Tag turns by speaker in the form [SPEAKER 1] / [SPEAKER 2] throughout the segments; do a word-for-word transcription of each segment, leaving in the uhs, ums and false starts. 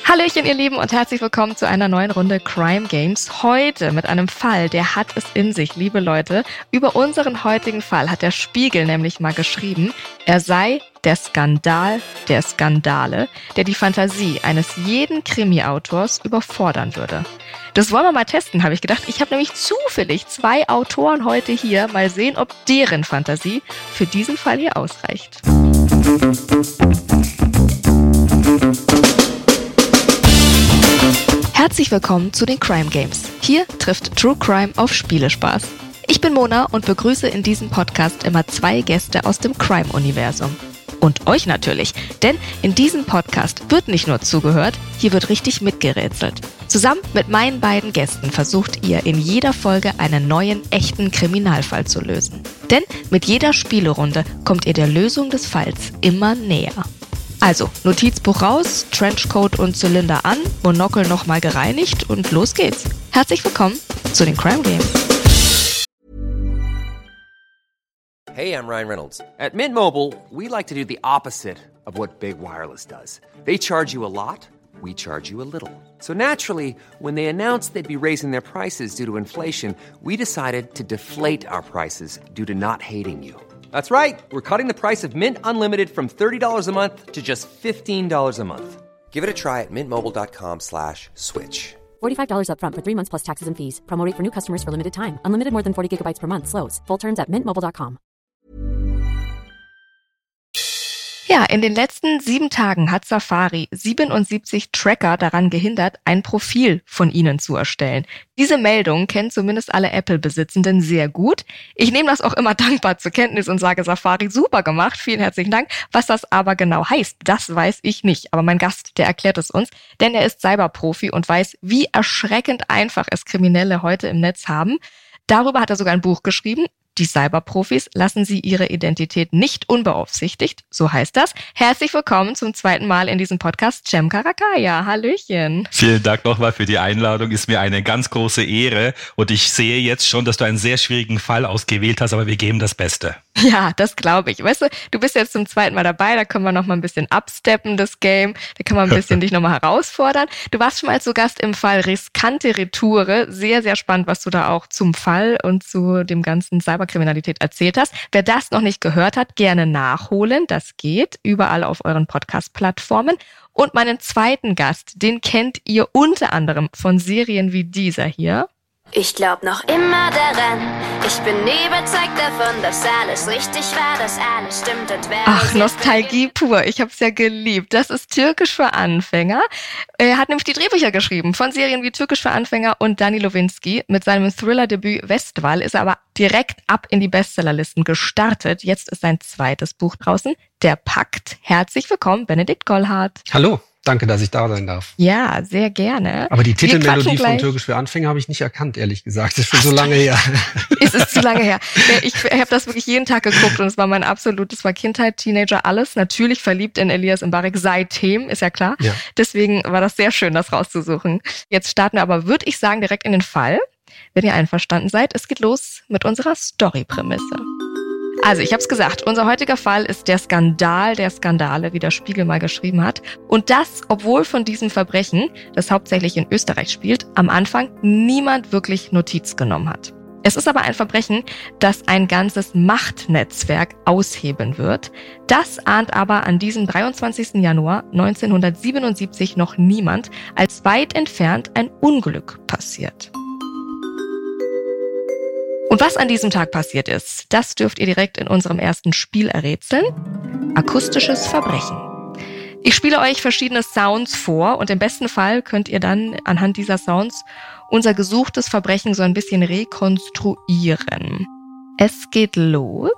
[SPEAKER 1] Hallöchen, ihr Lieben, und herzlich willkommen zu einer neuen Runde Crime Games. Heute mit einem Fall, der hat es in sich, liebe Leute. Über unseren heutigen Fall hat der Spiegel nämlich mal geschrieben, er sei der Skandal der Skandale, der die Fantasie eines jeden Krimi-Autors überfordern würde. Das wollen wir mal testen, habe ich gedacht. Ich habe nämlich zufällig zwei Autoren heute hier. Mal sehen, ob deren Fantasie für diesen Fall hier ausreicht. Herzlich willkommen zu den Crime Games. Hier trifft True Crime auf Spielespaß. Ich bin Mona und begrüße in diesem Podcast immer zwei Gäste aus dem Crime-Universum. Und euch natürlich, denn in diesem Podcast wird nicht nur zugehört, hier wird richtig mitgerätselt. Zusammen mit meinen beiden Gästen versucht ihr in jeder Folge einen neuen, echten Kriminalfall zu lösen. Denn mit jeder Spielerunde kommt ihr der Lösung des Falls immer näher. Also, Notizbuch raus, Trenchcoat und Zylinder an, Monokel nochmal gereinigt und los geht's. Herzlich willkommen zu den Crime Games.
[SPEAKER 2] Hey, I'm Ryan Reynolds. At Mint Mobile, we like to do the opposite of what Big Wireless does. They charge you a lot, we charge you a little. So naturally, when they announced they'd be raising their prices due to inflation, we decided to deflate our prices due to not hating you. That's right. We're cutting the price of Mint Unlimited from thirty dollars a month to just fifteen dollars a month. Give it a try at mintmobile.com slash switch.
[SPEAKER 3] forty-five dollars up front for three months plus taxes and fees. Promo rate for new customers for limited time. Unlimited more than forty gigabytes per month. Slows full terms at mint mobile dot com.
[SPEAKER 1] Ja, in den letzten sieben Tagen hat Safari siebenundsiebzig Tracker daran gehindert, ein Profil von ihnen zu erstellen. Diese Meldung kennen zumindest alle Apple-Besitzenden sehr gut. Ich nehme das auch immer dankbar zur Kenntnis und sage Safari, super gemacht, vielen herzlichen Dank. Was das aber genau heißt, das weiß ich nicht. Aber mein Gast, der erklärt es uns, denn er ist Cyberprofi und weiß, wie erschreckend einfach es Kriminelle heute im Netz haben. Darüber hat er sogar ein Buch geschrieben. Die Cyberprofis lassen sie ihre Identität nicht unbeaufsichtigt, so heißt das. Herzlich willkommen zum zweiten Mal in diesem Podcast, Cem Karakaya. Hallöchen.
[SPEAKER 4] Vielen Dank nochmal für die Einladung, ist mir eine ganz große Ehre und ich sehe jetzt schon, dass du einen sehr schwierigen Fall ausgewählt hast, aber wir geben das Beste.
[SPEAKER 1] Ja, das glaube ich. Weißt du, du bist jetzt zum zweiten Mal dabei, da können wir noch mal ein bisschen absteppen, das Game. Da kann man ein bisschen dich nochmal herausfordern. Du warst schon mal zu Gast im Fall Riskante Retoure. Sehr, sehr spannend, was du da auch zum Fall und zu dem ganzen Cyberkriminalität erzählt hast. Wer das noch nicht gehört hat, gerne nachholen. Das geht überall auf euren Podcast-Plattformen. Und meinen zweiten Gast, den kennt ihr unter anderem von Serien wie dieser hier.
[SPEAKER 5] Ich glaub noch immer daran, ich bin überzeugt davon, dass alles richtig war, dass alles stimmt und wer...
[SPEAKER 1] Ach, Nostalgie pur, ich hab's ja geliebt. Das ist Türkisch für Anfänger. Er hat nämlich die Drehbücher geschrieben von Serien wie Türkisch für Anfänger und Dani Lowinski. Mit seinem Thriller-Debüt Westwall ist er aber direkt ab in die Bestsellerlisten gestartet. Jetzt ist sein zweites Buch draußen, Der Pakt. Herzlich willkommen, Benedikt Gollhardt.
[SPEAKER 6] Hallo. Danke, dass ich da sein darf.
[SPEAKER 1] Ja, sehr gerne.
[SPEAKER 6] Aber die Titelmelodie von Türkisch für Anfänger habe ich nicht erkannt, ehrlich gesagt. Das ist schon so lange her.
[SPEAKER 1] Es ist zu lange her. Ich habe das wirklich jeden Tag geguckt und es war mein absolutes, war Kindheit, Teenager, alles. Natürlich verliebt in Elias Mbarek seitdem, ist ja klar. Ja. Deswegen war das sehr schön, das rauszusuchen. Jetzt starten wir aber, würde ich sagen, direkt in den Fall, wenn ihr einverstanden seid. Es geht los mit unserer Story-Prämisse. Also, ich habe es gesagt, unser heutiger Fall ist der Skandal der Skandale, wie der Spiegel mal geschrieben hat. Und das, obwohl von diesem Verbrechen, das hauptsächlich in Österreich spielt, am Anfang niemand wirklich Notiz genommen hat. Es ist aber ein Verbrechen, das ein ganzes Machtnetzwerk aushebeln wird. Das ahnt aber an diesem dreiundzwanzigsten Januar neunzehnhundertsiebenundsiebzig noch niemand, als weit entfernt ein Unglück passiert. Und was an diesem Tag passiert ist, das dürft ihr direkt in unserem ersten Spiel errätseln. Akustisches Verbrechen. Ich spiele euch verschiedene Sounds vor und im besten Fall könnt ihr dann anhand dieser Sounds unser gesuchtes Verbrechen so ein bisschen rekonstruieren. Es geht los.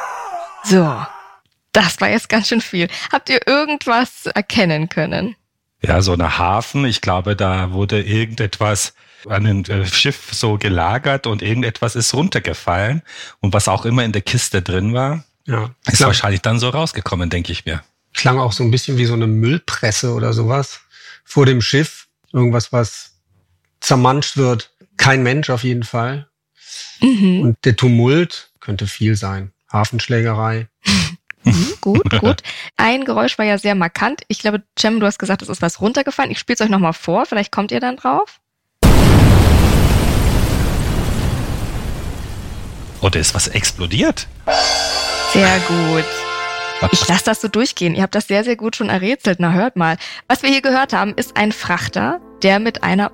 [SPEAKER 1] So, das war jetzt ganz schön viel. Habt ihr irgendwas erkennen können?
[SPEAKER 4] Ja, so eine Hafen. Ich glaube, da wurde irgendetwas an einem Schiff so gelagert und irgendetwas ist runtergefallen. Und was auch immer in der Kiste drin war, ja, ist klang, wahrscheinlich dann so rausgekommen, denke ich mir.
[SPEAKER 6] Klang auch so ein bisschen wie so eine Müllpresse oder sowas vor dem Schiff. Irgendwas, was zermanscht wird. Kein Mensch auf jeden Fall. Mhm. Und der Tumult könnte viel sein. Hafenschlägerei.
[SPEAKER 1] Mhm, gut, gut. Ein Geräusch war ja sehr markant. Ich glaube, Cem, du hast gesagt, es ist was runtergefallen. Ich spiele es euch nochmal vor. Vielleicht kommt ihr dann drauf.
[SPEAKER 4] Oder ist was explodiert?
[SPEAKER 1] Sehr gut. Ich lasse das so durchgehen. Ihr habt das sehr, sehr gut schon errätselt. Na, hört mal. Was wir hier gehört haben, ist ein Frachter, der mit einer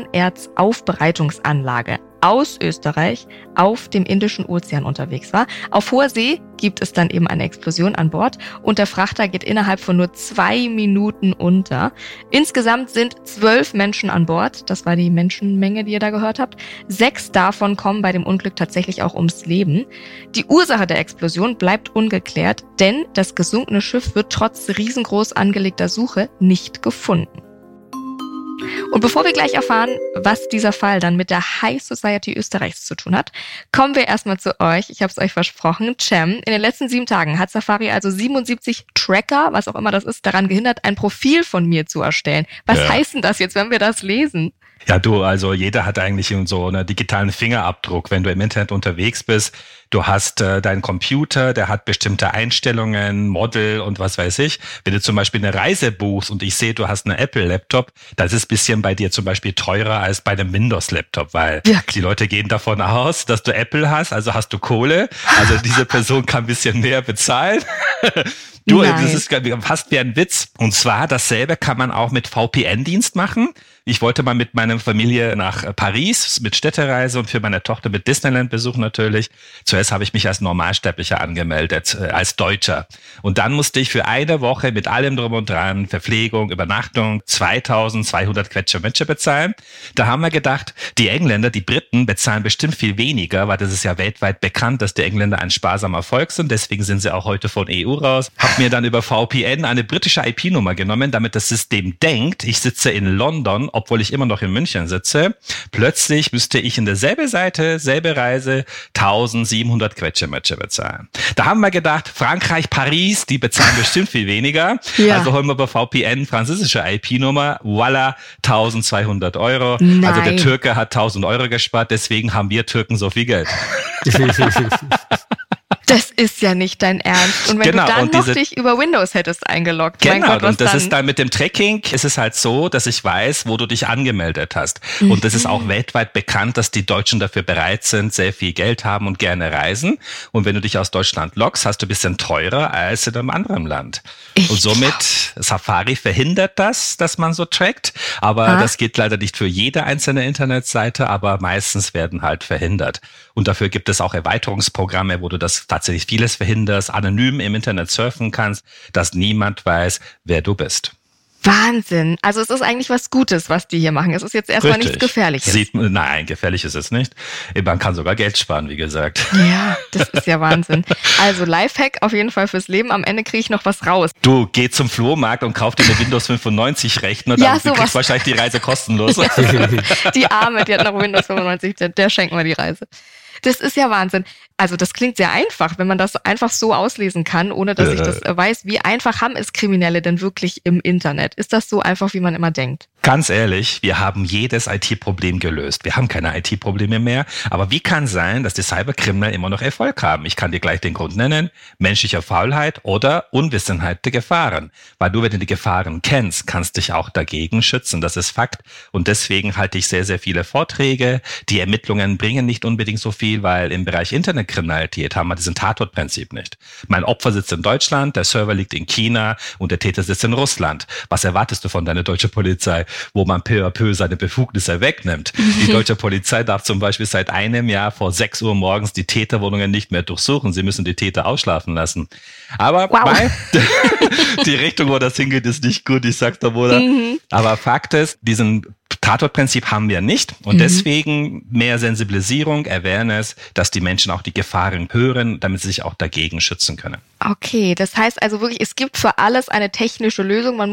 [SPEAKER 1] Uranerzaufbereitungsanlage aus Österreich auf dem Indischen Ozean unterwegs war. Auf hoher See gibt es dann eben eine Explosion an Bord und der Frachter geht innerhalb von nur zwei Minuten unter. Insgesamt sind zwölf Menschen an Bord. Das war die Menschenmenge, die ihr da gehört habt. Sechs davon kommen bei dem Unglück tatsächlich auch ums Leben. Die Ursache der Explosion bleibt ungeklärt, denn das gesunkene Schiff wird trotz riesengroß angelegter Suche nicht gefunden. Und bevor wir gleich erfahren, was dieser Fall dann mit der High Society Österreichs zu tun hat, kommen wir erstmal zu euch. Ich habe es euch versprochen. Cem, in den letzten sieben Tagen hat Safari also siebenundsiebzig Tracker, was auch immer das ist, daran gehindert, ein Profil von mir zu erstellen. Was ja. heißt denn das jetzt, wenn wir das lesen?
[SPEAKER 4] Ja, du, also jeder hat eigentlich so einen digitalen Fingerabdruck, wenn du im Internet unterwegs bist. Du hast äh, deinen Computer, der hat bestimmte Einstellungen, Model und was weiß ich. Wenn du zum Beispiel eine Reise buchst und ich sehe, du hast einen Apple-Laptop, das ist ein bisschen bei dir zum Beispiel teurer als bei einem Windows-Laptop, weil ja. die Leute gehen davon aus, dass du Apple hast, also hast du Kohle. Also diese Person kann ein bisschen mehr bezahlen. Du, Nein. das ist fast wie ein Witz. Und zwar dasselbe kann man auch mit V P N-Dienst machen. Ich wollte mal mit meiner Familie nach Paris mit Städtereise und für meine Tochter mit Disneyland-Besuch natürlich. Zuerst habe ich mich als Normalsterblicher angemeldet, äh, als Deutscher. Und dann musste ich für eine Woche mit allem drum und dran, Verpflegung, Übernachtung, zweitausendzweihundert Quetsche-Metsche bezahlen. Da haben wir gedacht, die Engländer, die Briten bezahlen bestimmt viel weniger, weil das ist ja weltweit bekannt, dass die Engländer ein sparsamer Volk sind. Deswegen sind sie auch heute von E U raus. Hab mir dann über V P N eine britische I P-Nummer genommen, damit das System denkt, ich sitze in London, obwohl ich immer noch in München sitze. Plötzlich müsste ich in derselbe Seite, selbe Reise, eintausendsiebenhundert Quetsche-Metsche bezahlen. Da haben wir gedacht, Frankreich, Paris, die bezahlen bestimmt viel weniger. Ja. Also holen wir über V P N französische I P-Nummer, voilà, eintausendzweihundert Euro. Nein. Also der Türke hat tausend Euro gespart, deswegen haben wir Türken so viel Geld.
[SPEAKER 1] Das ist ja nicht dein Ernst. Und wenn genau, du dann noch dich über Windows hättest eingeloggt.
[SPEAKER 4] Genau,
[SPEAKER 1] mein Gott, was
[SPEAKER 4] und das
[SPEAKER 1] dann?
[SPEAKER 4] ist dann mit dem Tracking, ist es halt so, dass ich weiß, wo du dich angemeldet hast. Mhm. Und das ist auch weltweit bekannt, dass die Deutschen dafür bereit sind, sehr viel Geld haben und gerne reisen. Und wenn du dich aus Deutschland loggst, hast du ein bisschen teurer als in einem anderen Land. Ich und somit, glaub. Safari verhindert das, dass man so trackt. Aber ah. das geht leider nicht für jede einzelne Internetseite, aber meistens werden halt verhindert. Und dafür gibt es auch Erweiterungsprogramme, wo du das tatsächlich vieles verhinderst, anonym im Internet surfen kannst, dass niemand weiß, wer du bist.
[SPEAKER 1] Wahnsinn. Also es ist eigentlich was Gutes, was die hier machen. Es ist jetzt erstmal Richtig. nichts Gefährliches.
[SPEAKER 4] Sieht, nein, gefährlich ist es nicht. Man kann sogar Geld sparen, wie gesagt.
[SPEAKER 1] Ja, das ist ja Wahnsinn. Also Lifehack auf jeden Fall fürs Leben. Am Ende kriege ich noch was raus.
[SPEAKER 4] Du, geh zum Flohmarkt und kauf dir eine Windows fünfundneunzig Rechner, dann ja, kriegst du wahrscheinlich die Reise kostenlos.
[SPEAKER 1] Die Arme, die hat noch Windows fünfundneunzig, der, der schenken wir die Reise. Das ist ja Wahnsinn. Also das klingt sehr einfach, wenn man das einfach so auslesen kann, ohne dass äh, ich das weiß. Wie einfach haben es Kriminelle denn wirklich im Internet? Ist das so einfach, wie man immer denkt?
[SPEAKER 4] Ganz ehrlich, wir haben jedes I T-Problem gelöst. Wir haben keine I T-Probleme mehr. Aber wie kann sein, dass die Cyberkriminellen immer noch Erfolg haben? Ich kann dir gleich den Grund nennen. Menschliche Faulheit oder Unwissenheit der Gefahren. Weil du, wenn du die Gefahren kennst, kannst dich auch dagegen schützen. Das ist Fakt. Und deswegen halte ich sehr, sehr viele Vorträge. Die Ermittlungen bringen nicht unbedingt so viel, weil im Bereich Internetkriminalität haben wir diesen Tatortprinzip nicht. Mein Opfer sitzt in Deutschland, der Server liegt in China und der Täter sitzt in Russland. Was erwartest du von deiner deutschen Polizei, wo man peu à peu seine Befugnisse wegnimmt? Die deutsche Polizei darf zum Beispiel seit einem Jahr vor sechs Uhr morgens die Täterwohnungen nicht mehr durchsuchen. Sie müssen die Täter ausschlafen lassen. Aber wow. Nein, die Richtung, wo das hingeht, ist nicht gut, ich sag's da wohl. Mhm. Aber Fakt ist, diesen Tatortprinzip haben wir nicht und mhm. deswegen mehr Sensibilisierung, Awareness, dass die Menschen auch die Gefahren hören, damit sie sich auch dagegen schützen können.
[SPEAKER 1] Okay, das heißt also wirklich, es gibt für alles eine technische Lösung. Man muss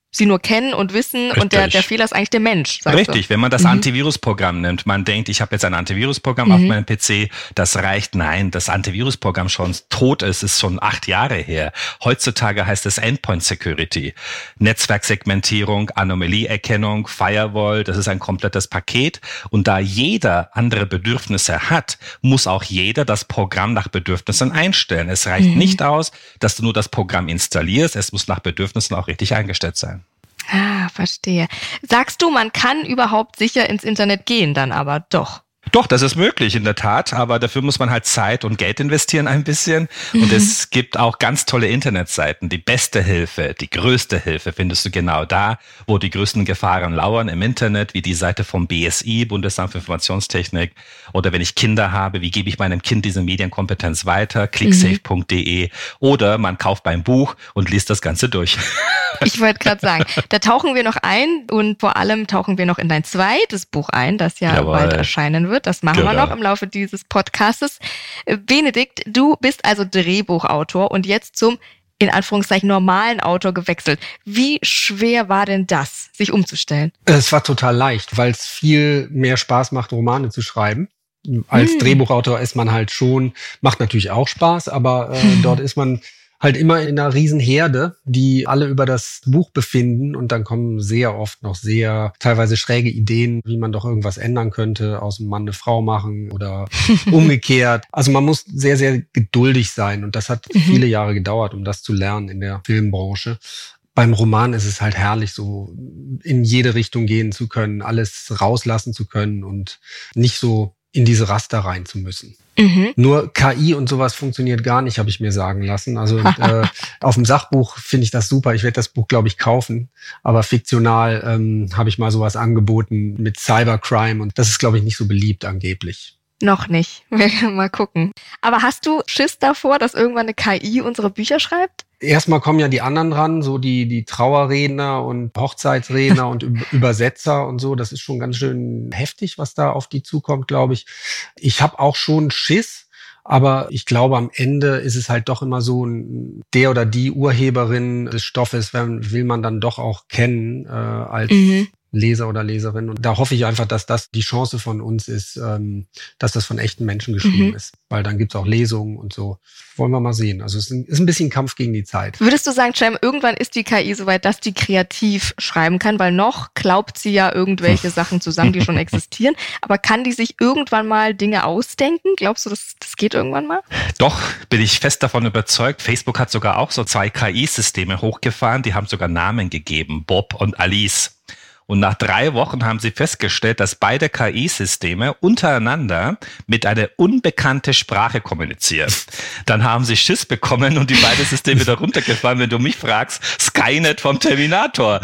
[SPEAKER 1] sie nur kennen und wissen Richtig. und der, der Fehler ist eigentlich der Mensch.
[SPEAKER 4] Richtig,
[SPEAKER 1] du.
[SPEAKER 4] wenn man das
[SPEAKER 1] mhm.
[SPEAKER 4] Antivirusprogramm nimmt, man denkt, ich habe jetzt ein Antivirusprogramm mhm. auf meinem P C, das reicht. Nein, das Antivirusprogramm schon tot ist, ist schon acht Jahre her. Heutzutage heißt es Endpoint Security, Netzwerksegmentierung, Anomalieerkennung, Firewall, das ist ein komplettes Paket. Und da jeder andere Bedürfnisse hat, muss auch jeder das Programm nach Bedürfnissen einstellen. Es reicht mhm. nicht aus, dass du nur das Programm installierst, es muss nach Bedürfnissen auch richtig eingestellt sein.
[SPEAKER 1] Ah, verstehe. Sagst du, man kann überhaupt sicher ins Internet gehen dann aber doch?
[SPEAKER 4] Doch, das ist möglich in der Tat, aber dafür muss man halt Zeit und Geld investieren ein bisschen. Mhm. Und es gibt auch ganz tolle Internetseiten. Die beste Hilfe, die größte Hilfe findest du genau da, wo die größten Gefahren lauern im Internet, wie die Seite vom B S I, Bundesamt für Informationstechnik. Oder wenn ich Kinder habe, wie gebe ich meinem Kind diese Medienkompetenz weiter? clicksafe punkt de. Oder man kauft beim Buch und liest das Ganze durch.
[SPEAKER 1] Ich wollte gerade sagen, da tauchen wir noch ein und vor allem tauchen wir noch in dein zweites Buch ein, das ja Jawohl. bald erscheinen wird. Das machen genau. wir noch im Laufe dieses Podcastes. Benedikt, du bist also Drehbuchautor und jetzt zum, in Anführungszeichen, normalen Autor gewechselt. Wie schwer war denn das, sich umzustellen?
[SPEAKER 6] Es war total leicht, weil es viel mehr Spaß macht, Romane zu schreiben. Als hm. Drehbuchautor ist man halt schon, macht natürlich auch Spaß, aber äh, hm. dort ist man halt immer in einer riesen Herde, die alle über das Buch befinden und dann kommen sehr oft noch sehr teilweise schräge Ideen, wie man doch irgendwas ändern könnte, aus dem Mann eine Frau machen oder umgekehrt. Also man muss sehr, sehr geduldig sein und das hat mhm. viele Jahre gedauert, um das zu lernen in der Filmbranche. Beim Roman ist es halt herrlich, so in jede Richtung gehen zu können, alles rauslassen zu können und nicht so in diese Raster rein zu müssen. Mhm. Nur K I und sowas funktioniert gar nicht, habe ich mir sagen lassen. Also äh, auf dem Sachbuch finde ich das super. Ich werde das Buch, glaube ich, kaufen. Aber fiktional ähm, habe ich mal sowas angeboten mit Cybercrime und das ist, glaube ich, nicht so beliebt angeblich.
[SPEAKER 1] Noch nicht. Mal gucken. Aber hast du Schiss davor, dass irgendwann eine K I unsere Bücher schreibt?
[SPEAKER 6] Erstmal kommen ja die anderen ran, so die die Trauerredner und Hochzeitsredner und Übersetzer und so. Das ist schon ganz schön heftig, was da auf die zukommt, glaube ich. Ich habe auch schon Schiss, aber ich glaube, am Ende ist es halt doch immer so, der oder die Urheberin des Stoffes will man dann doch auch kennen äh, als mhm. Leser oder Leserin. Und da hoffe ich einfach, dass das die Chance von uns ist, ähm, dass das von echten Menschen geschrieben mhm. ist. Weil dann gibt's auch Lesungen und so. Wollen wir mal sehen. Also es ist ein bisschen Kampf gegen die Zeit.
[SPEAKER 1] Würdest du sagen, Cem, irgendwann ist die K I soweit, dass die kreativ schreiben kann? Weil noch glaubt sie ja irgendwelche Sachen zusammen, die schon existieren. Aber kann die sich irgendwann mal Dinge ausdenken? Glaubst du, das, das geht irgendwann mal?
[SPEAKER 4] Doch, bin ich fest davon überzeugt. Facebook hat sogar auch so zwei K I-Systeme hochgefahren. Die haben sogar Namen gegeben. Bob und Alice. Und nach drei Wochen haben sie festgestellt, dass beide K I-Systeme untereinander mit einer unbekannten Sprache kommunizieren. Dann haben sie Schiss bekommen und die beiden Systeme wieder runtergefahren, wenn du mich fragst, Skynet vom Terminator.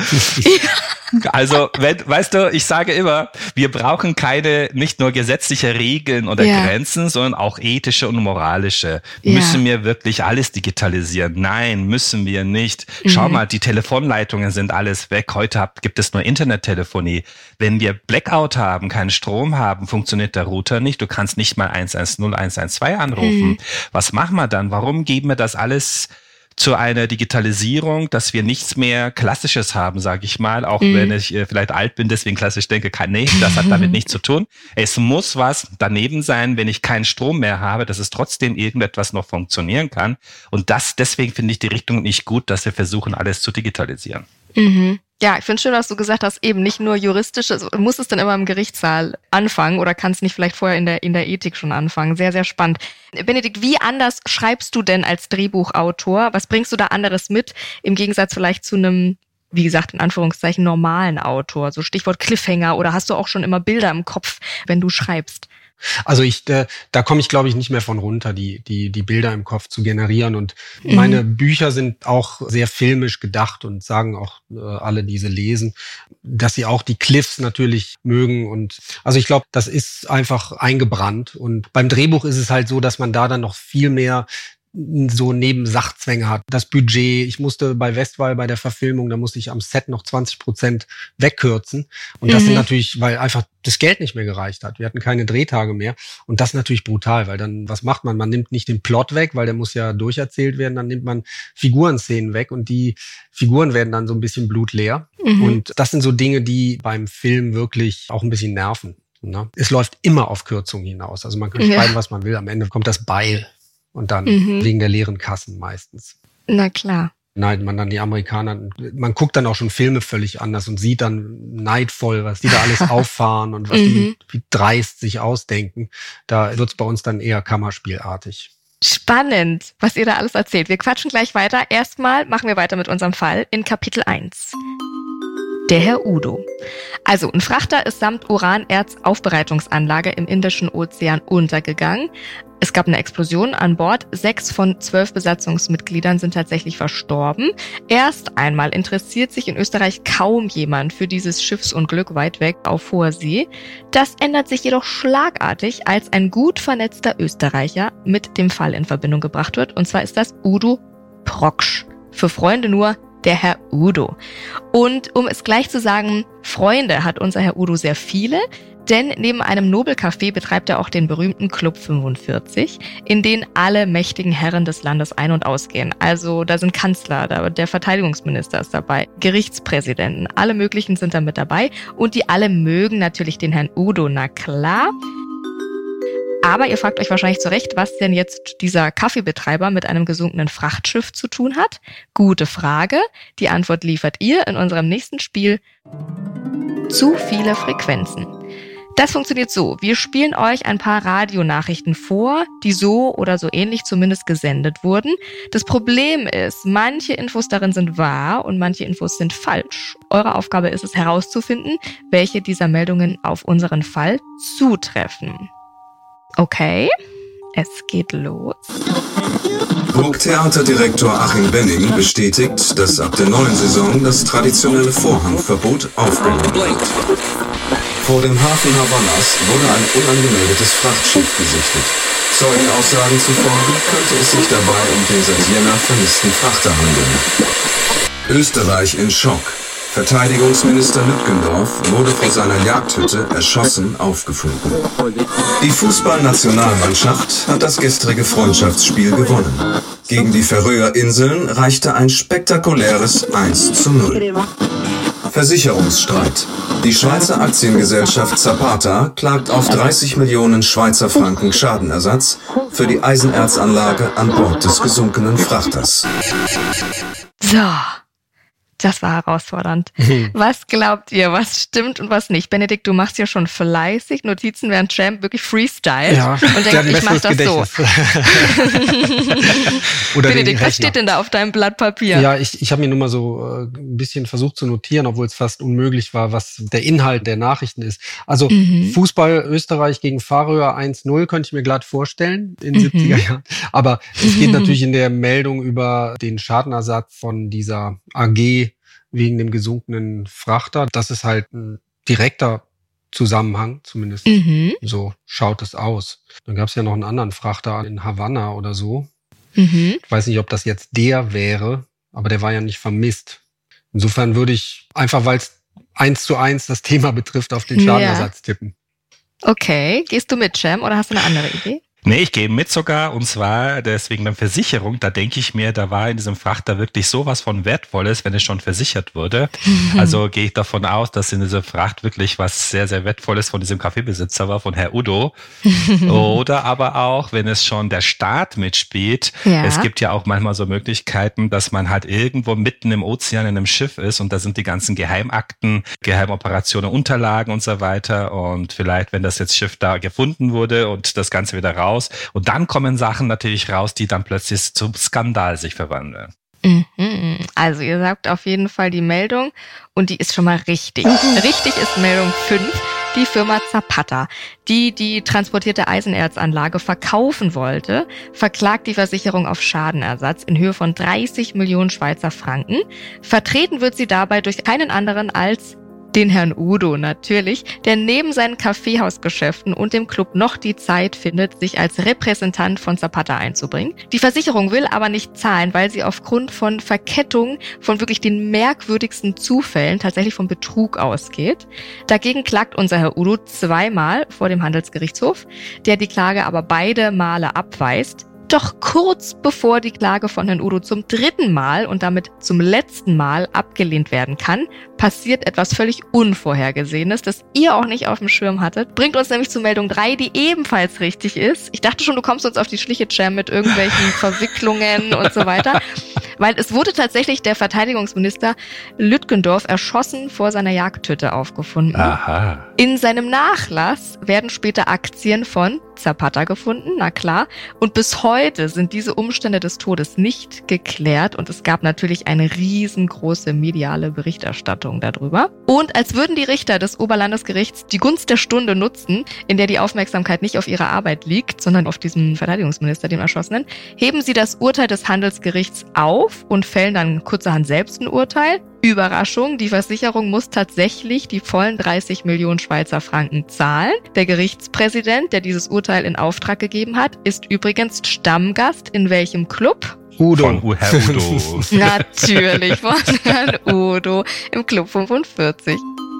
[SPEAKER 4] Also, wenn, weißt du, ich sage immer, wir brauchen keine, nicht nur gesetzliche Regeln oder ja. Grenzen, sondern auch ethische und moralische. Ja. Müssen wir wirklich alles digitalisieren? Nein, müssen wir nicht. Mhm. Schau mal, die Telefonleitungen sind alles weg. Heute hab, gibt es nur Internettelefonie. Wenn wir Blackout haben, keinen Strom haben, funktioniert der Router nicht. Du kannst nicht mal eins eins null, eins eins zwei anrufen. Mhm. Was machen wir dann? Warum geben wir das alles zu einer Digitalisierung, dass wir nichts mehr Klassisches haben, sage ich mal, auch mhm. wenn ich äh, vielleicht alt bin, deswegen klassisch denke, kann, nee, das hat damit nichts zu tun. Es muss was daneben sein, wenn ich keinen Strom mehr habe, dass es trotzdem irgendetwas noch funktionieren kann. Und das, deswegen finde ich die Richtung nicht gut, dass wir versuchen, alles zu digitalisieren.
[SPEAKER 1] Mhm. Ja, ich finde es schön, dass du gesagt hast, eben nicht nur juristisch, also muss es dann immer im Gerichtssaal anfangen oder kannst nicht vielleicht vorher in der in der Ethik schon anfangen. Sehr, sehr spannend. Benedikt, wie anders schreibst du denn als Drehbuchautor? Was bringst du da anderes mit, im Gegensatz vielleicht zu einem, wie gesagt, in Anführungszeichen normalen Autor? So Stichwort Cliffhanger, oder hast du auch schon immer Bilder im Kopf, wenn du schreibst?
[SPEAKER 6] Also ich, äh, da komme ich, glaube ich, nicht mehr von runter, die die die Bilder im Kopf zu generieren. Und mhm. meine Bücher sind auch sehr filmisch gedacht und sagen auch äh, alle, die sie lesen, dass sie auch die Cliffs natürlich mögen. Und also ich glaube, das ist einfach eingebrannt. Und beim Drehbuch ist es halt so, dass man da dann noch viel mehr so Nebensachzwänge hat. Das Budget, ich musste bei Westwall bei der Verfilmung, da musste ich am Set noch zwanzig Prozent wegkürzen. Und das mhm. sind natürlich, weil einfach das Geld nicht mehr gereicht hat. Wir hatten keine Drehtage mehr. Und das ist natürlich brutal, weil dann, was macht man? Man nimmt nicht den Plot weg, weil der muss ja durcherzählt werden. Dann nimmt man Figurenszenen weg und die Figuren werden dann so ein bisschen blutleer. Mhm. Und das sind so Dinge, die beim Film wirklich auch ein bisschen nerven. Ne? Es läuft immer auf Kürzungen hinaus. Also man kann schreiben, ja. was man will. Am Ende kommt das Beil. Und dann mhm. wegen der leeren Kassen meistens.
[SPEAKER 1] Na klar.
[SPEAKER 6] Nein, man dann die Amerikaner, man guckt dann auch schon Filme völlig anders und sieht dann neidvoll, was die da alles auffahren und was mhm. die wie dreist sich ausdenken. Da wird's bei uns dann eher kammerspielartig.
[SPEAKER 1] Spannend, was ihr da alles erzählt. Wir quatschen gleich weiter. Erstmal machen wir weiter mit unserem Fall in Kapitel eins. Der Herr Udo. Also, ein Frachter ist samt Uranerz-Aufbereitungsanlage im Indischen Ozean untergegangen. Es gab eine Explosion an Bord. Sechs von zwölf Besatzungsmitgliedern sind tatsächlich verstorben. Erst einmal interessiert sich in Österreich kaum jemand für dieses Schiffsunglück weit weg auf hoher See. Das ändert sich jedoch schlagartig, als ein gut vernetzter Österreicher mit dem Fall in Verbindung gebracht wird. Und zwar ist das Udo Proksch. Für Freunde nur der Herr Udo. Und um es gleich zu sagen, Freunde hat unser Herr Udo sehr viele, denn neben einem Nobelcafé betreibt er auch den berühmten Club fünfundvierzig, in den alle mächtigen Herren des Landes ein- und ausgehen. Also da sind Kanzler, da, der Verteidigungsminister ist dabei, Gerichtspräsidenten, alle möglichen sind da mit dabei und die alle mögen natürlich den Herrn Udo, na klar. Aber ihr fragt euch wahrscheinlich zu Recht, was denn jetzt dieser Kaffeebetreiber mit einem gesunkenen Frachtschiff zu tun hat. Gute Frage. Die Antwort liefert ihr in unserem nächsten Spiel. Zu viele Frequenzen. Das funktioniert so. Wir spielen euch ein paar Radionachrichten vor, die so oder so ähnlich zumindest gesendet wurden. Das Problem ist, manche Infos darin sind wahr und manche Infos sind falsch. Eure Aufgabe ist es herauszufinden, welche dieser Meldungen auf unseren Fall zutreffen. Okay, es geht los.
[SPEAKER 7] Burgtheaterdirektor Achim Benning bestätigt, dass ab der neuen Saison das traditionelle Vorhangverbot aufgehoben wird. Vor dem Hafen Havannas wurde ein unangemeldetes Frachtschiff gesichtet. Zeugenaussagen zufolge könnte es sich dabei um den seit Jänner vermissten Frachter handeln. Österreich in Schock. Verteidigungsminister Lütgendorf wurde vor seiner Jagdhütte erschossen aufgefunden. Die Fußballnationalmannschaft hat das gestrige Freundschaftsspiel gewonnen. Gegen die Färöerinseln reichte ein spektakuläres eins zu null. Versicherungsstreit. Die Schweizer Aktiengesellschaft Zapata klagt auf dreißig Millionen Schweizer Franken Schadenersatz für die Eisenerzanlage an Bord des gesunkenen Frachters.
[SPEAKER 1] So. Das war herausfordernd. Mhm. Was glaubt ihr, was stimmt und was nicht? Benedikt, du machst ja schon fleißig Notizen, während Champ wirklich Freestyle
[SPEAKER 6] ja,
[SPEAKER 1] und denkt, ich mach das
[SPEAKER 6] Gedächtnis.
[SPEAKER 1] so.
[SPEAKER 6] Oder
[SPEAKER 1] Benedikt, was steht denn da auf deinem Blatt Papier?
[SPEAKER 6] Ja, ich, ich habe mir nur mal so äh, ein bisschen versucht zu notieren, obwohl es fast unmöglich war, was der Inhalt der Nachrichten ist. Also mhm. Fußball Österreich gegen Färöer eins null könnte ich mir glatt vorstellen in den mhm. siebziger Jahren. Aber es geht natürlich in der Meldung über den Schadenersatz von dieser A G wegen dem gesunkenen Frachter. Das ist halt ein direkter Zusammenhang, zumindest mhm. so schaut es aus. Dann gab es ja noch einen anderen Frachter in Havanna oder so. Mhm. Ich weiß nicht, ob das jetzt der wäre, aber der war ja nicht vermisst. Insofern würde ich, einfach weil es eins zu eins das Thema betrifft, auf den Schadenersatz ja. tippen.
[SPEAKER 1] Okay, gehst du mit, Cem, oder hast du eine andere Idee?
[SPEAKER 4] Nee, ich gehe mit sogar, und zwar deswegen beim Versicherung, da denke ich mir, da war in diesem Frachter wirklich sowas von Wertvolles, wenn es schon versichert wurde. Mhm. Also gehe ich davon aus, dass in dieser Fracht wirklich was sehr, sehr Wertvolles von diesem Kaffeebesitzer war, von Herr Udo. Oder aber auch, wenn es schon der Staat mitspielt. Ja. Es gibt ja auch manchmal so Möglichkeiten, dass man halt irgendwo mitten im Ozean in einem Schiff ist und da sind die ganzen Geheimakten, Geheimoperationen, Unterlagen und so weiter. Und vielleicht, wenn das jetzt Schiff da gefunden wurde und das Ganze wieder raus, und dann kommen Sachen natürlich raus, die dann plötzlich zum Skandal sich verwandeln.
[SPEAKER 1] Mhm. Also ihr sagt auf jeden Fall die Meldung und die ist schon mal richtig. Mhm. Richtig ist Meldung fünf, die Firma Zapata, die die transportierte Eisenerzanlage verkaufen wollte, verklagt die Versicherung auf Schadenersatz in Höhe von dreißig Millionen Schweizer Franken. Vertreten wird sie dabei durch keinen anderen als Den Herrn Udo natürlich, der neben seinen Kaffeehausgeschäften und dem Club noch die Zeit findet, sich als Repräsentant von Zapata einzubringen. Die Versicherung will aber nicht zahlen, weil sie aufgrund von Verkettung von wirklich den merkwürdigsten Zufällen tatsächlich vom Betrug ausgeht. Dagegen klagt unser Herr Udo zweimal vor dem Handelsgerichtshof, der die Klage aber beide Male abweist. Doch kurz bevor die Klage von Herrn Udo zum dritten Mal und damit zum letzten Mal abgelehnt werden kann, passiert etwas völlig Unvorhergesehenes, das ihr auch nicht auf dem Schirm hattet. Bringt uns nämlich zu Meldung drei, die ebenfalls richtig ist. Ich dachte schon, du kommst uns auf die Schliche, Cem, mit irgendwelchen Verwicklungen und so weiter. Weil es wurde tatsächlich der Verteidigungsminister Lütgendorf erschossen vor seiner Jagdhütte aufgefunden.
[SPEAKER 4] Aha.
[SPEAKER 1] In seinem Nachlass werden später Aktien von Zapata gefunden, na klar. Und bis heute sind diese Umstände des Todes nicht geklärt und es gab natürlich eine riesengroße mediale Berichterstattung darüber. Und als würden die Richter des Oberlandesgerichts die Gunst der Stunde nutzen, in der die Aufmerksamkeit nicht auf ihrer Arbeit liegt, sondern auf diesem Verteidigungsminister, dem Erschossenen, heben sie das Urteil des Handelsgerichts auf und fällen dann kurzerhand selbst ein Urteil. Überraschung, die Versicherung muss tatsächlich die vollen dreißig Millionen Schweizer Franken zahlen. Der Gerichtspräsident, der dieses Urteil in Auftrag gegeben hat, ist übrigens Stammgast in welchem Club?
[SPEAKER 6] Udo.
[SPEAKER 4] Von Herr Udo.
[SPEAKER 1] Natürlich, von Herrn Udo im Club fünfundvierzig.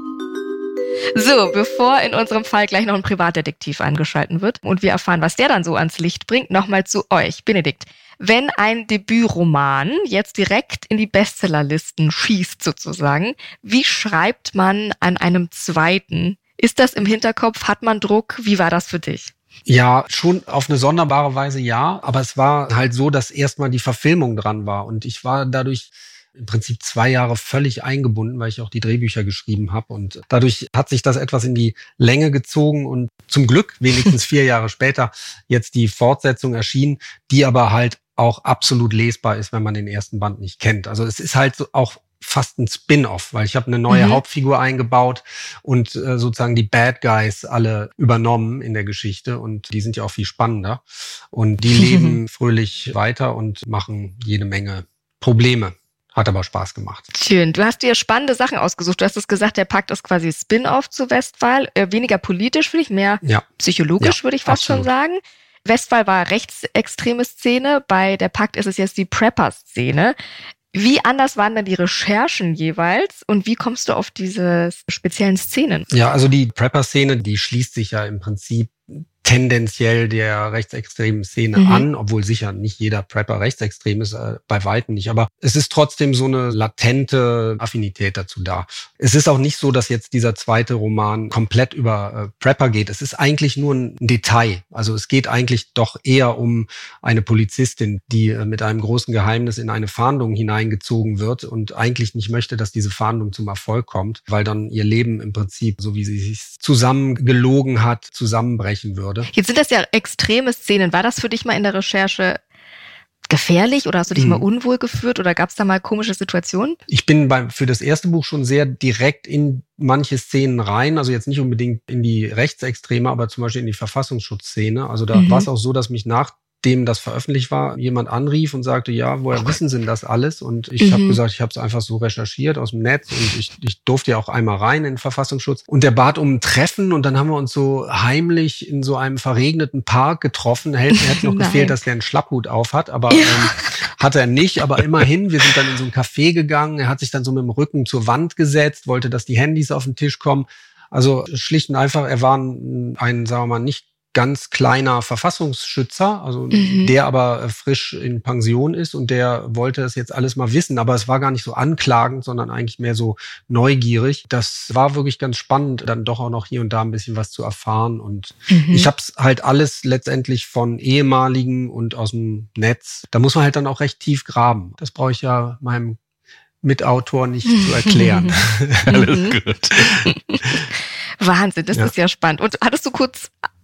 [SPEAKER 1] So, bevor in unserem Fall gleich noch ein Privatdetektiv angeschalten wird und wir erfahren, was der dann so ans Licht bringt, nochmal zu euch. Benedikt, wenn ein Debütroman jetzt direkt in die Bestsellerlisten schießt sozusagen, wie schreibt man an einem zweiten? Ist das im Hinterkopf? Hat man Druck? Wie war das für dich?
[SPEAKER 6] Ja, schon auf eine sonderbare Weise ja, aber es war halt so, dass erstmal die Verfilmung dran war und ich war dadurch im Prinzip zwei Jahre völlig eingebunden, weil ich auch die Drehbücher geschrieben habe und dadurch hat sich das etwas in die Länge gezogen und zum Glück wenigstens vier Jahre später jetzt die Fortsetzung erschienen, die aber halt auch absolut lesbar ist, wenn man den ersten Band nicht kennt. Also es ist halt so auch fast ein Spin-off, weil ich habe eine neue mhm. Hauptfigur eingebaut und äh, sozusagen die Bad Guys alle übernommen in der Geschichte und die sind ja auch viel spannender und die leben fröhlich weiter und machen jede Menge Probleme. Hat aber Spaß gemacht.
[SPEAKER 1] Schön. Du hast dir spannende Sachen ausgesucht. Du hast es gesagt, der Pakt ist quasi Spin-off zu Westphal. Äh, weniger politisch, finde ich, mehr ja. psychologisch, ja, würde ich fast absolut. schon sagen. Westphal war rechtsextreme Szene. Bei der Pakt ist es jetzt die Prepper-Szene. Wie anders waren denn die Recherchen jeweils und wie kommst du auf diese speziellen Szenen?
[SPEAKER 6] Ja, also die Prepper-Szene, die schließt sich ja im Prinzip tendenziell der rechtsextremen Szene mhm. an, obwohl sicher nicht jeder Prepper rechtsextrem ist, äh, bei Weitem nicht. Aber es ist trotzdem so eine latente Affinität dazu da. Es ist auch nicht so, dass jetzt dieser zweite Roman komplett über äh, Prepper geht. Es ist eigentlich nur ein Detail. Also es geht eigentlich doch eher um eine Polizistin, die äh, mit einem großen Geheimnis in eine Fahndung hineingezogen wird und eigentlich nicht möchte, dass diese Fahndung zum Erfolg kommt, weil dann ihr Leben im Prinzip, so wie sie sich zusammengelogen hat, zusammenbrechen würde.
[SPEAKER 1] Jetzt sind das ja extreme Szenen. War das für dich mal in der Recherche gefährlich oder hast du dich hm. mal unwohl gefühlt oder gab es da mal komische Situationen?
[SPEAKER 6] Ich bin beim, für das erste Buch schon sehr direkt in manche Szenen rein, also jetzt nicht unbedingt in die Rechtsextreme, aber zum Beispiel in die Verfassungsschutzszene. Also da mhm. war es auch so, dass mich nach dem das veröffentlicht war, jemand anrief und sagte, ja, woher okay. wissen Sie denn das alles? Und ich mhm. habe gesagt, ich habe es einfach so recherchiert aus dem Netz und ich, ich durfte ja auch einmal rein in den Verfassungsschutz. Und der bat um ein Treffen und dann haben wir uns so heimlich in so einem verregneten Park getroffen. Hätte, hätte noch gefehlt, dass der einen Schlapphut auf hat, aber ja. ähm, hatte er nicht. Aber immerhin, wir sind dann in so ein Café gegangen. Er hat sich dann so mit dem Rücken zur Wand gesetzt, wollte, dass die Handys auf den Tisch kommen. Also schlicht und einfach, er war ein, ein sagen wir mal, nicht ganz kleiner Verfassungsschützer, also mhm. der aber frisch in Pension ist und der wollte das jetzt alles mal wissen, aber es war gar nicht so anklagend, sondern eigentlich mehr so neugierig. Das war wirklich ganz spannend, dann doch auch noch hier und da ein bisschen was zu erfahren und mhm. ich habe es halt alles letztendlich von ehemaligen und aus dem Netz. Da muss man halt dann auch recht tief graben. Das brauche ich ja meinem Mitautor nicht zu erklären.
[SPEAKER 4] Alles gut.
[SPEAKER 1] Wahnsinn, das ja. ist ja spannend. Und hattest du kurz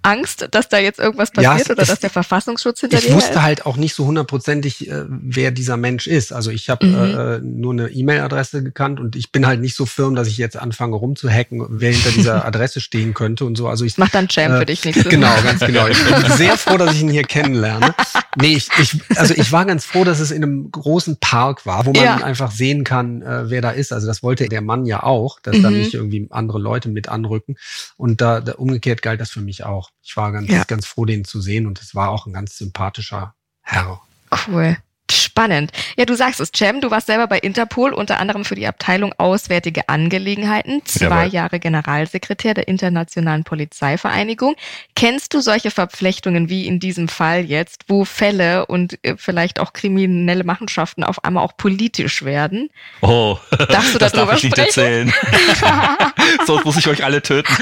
[SPEAKER 1] Angst, dass da jetzt irgendwas passiert ja, es, oder es, dass der Verfassungsschutz hinter dir ist?
[SPEAKER 6] Ich wusste halt auch nicht so hundertprozentig, äh, wer dieser Mensch ist. Also ich habe mhm. äh, nur eine E-Mail-Adresse gekannt und ich bin halt nicht so firm, dass ich jetzt anfange rumzuhacken, wer hinter dieser Adresse stehen könnte und so. Also ich
[SPEAKER 1] mach dann Champ äh, für dich nichts.
[SPEAKER 6] Genau, ganz genau. Ich bin sehr froh, dass ich ihn hier kennenlerne. Nee, ich, ich, also ich war ganz froh, dass es in einem großen Park war, wo man ja. einfach sehen kann, äh, wer da ist. Also das wollte der Mann ja auch, dass mhm. da nicht irgendwie andere Leute mit anrücken. Und da, da umgekehrt galt das für mich auch. Ich war ganz, ja. ganz froh, den zu sehen und es war auch ein ganz sympathischer Herr.
[SPEAKER 1] Cool. Spannend. Ja, du sagst es, Cem, du warst selber bei Interpol, unter anderem für die Abteilung Auswärtige Angelegenheiten, zwei Jawohl. Jahre Generalsekretär der Internationalen Polizeivereinigung. Kennst du solche Verflechtungen wie in diesem Fall jetzt, wo Fälle und vielleicht auch kriminelle Machenschaften auf einmal auch politisch werden?
[SPEAKER 4] Oh,
[SPEAKER 1] darfst du das darüber darf ich nicht
[SPEAKER 4] erzählen. Sonst muss ich euch alle töten.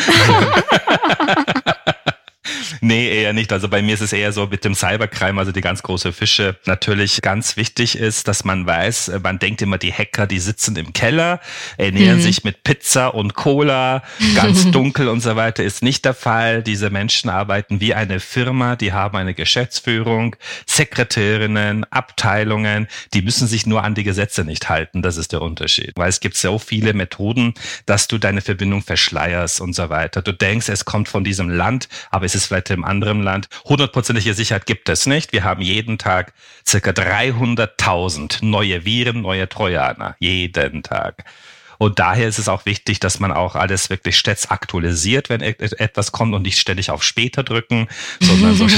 [SPEAKER 4] Nee, eher nicht. Also bei mir ist es eher so mit dem Cybercrime, also die ganz große Fische. Natürlich ganz wichtig ist, dass man weiß, man denkt immer, die Hacker, die sitzen im Keller, ernähren mhm. sich mit Pizza und Cola, ganz dunkel und so weiter, ist nicht der Fall. Diese Menschen arbeiten wie eine Firma, die haben eine Geschäftsführung, Sekretärinnen, Abteilungen, die müssen sich nur an die Gesetze nicht halten. Das ist der Unterschied. Weil es gibt so viele Methoden, dass du deine Verbindung verschleierst und so weiter. Du denkst, es kommt von diesem Land, aber es ist vielleicht im anderen Land. Hundertprozentige Sicherheit gibt es nicht. Wir haben jeden Tag circa dreihunderttausend neue Viren, neue Trojaner. Jeden Tag. Und daher ist es auch wichtig, dass man auch alles wirklich stets aktualisiert, wenn etwas kommt und nicht ständig auf später drücken, sondern so,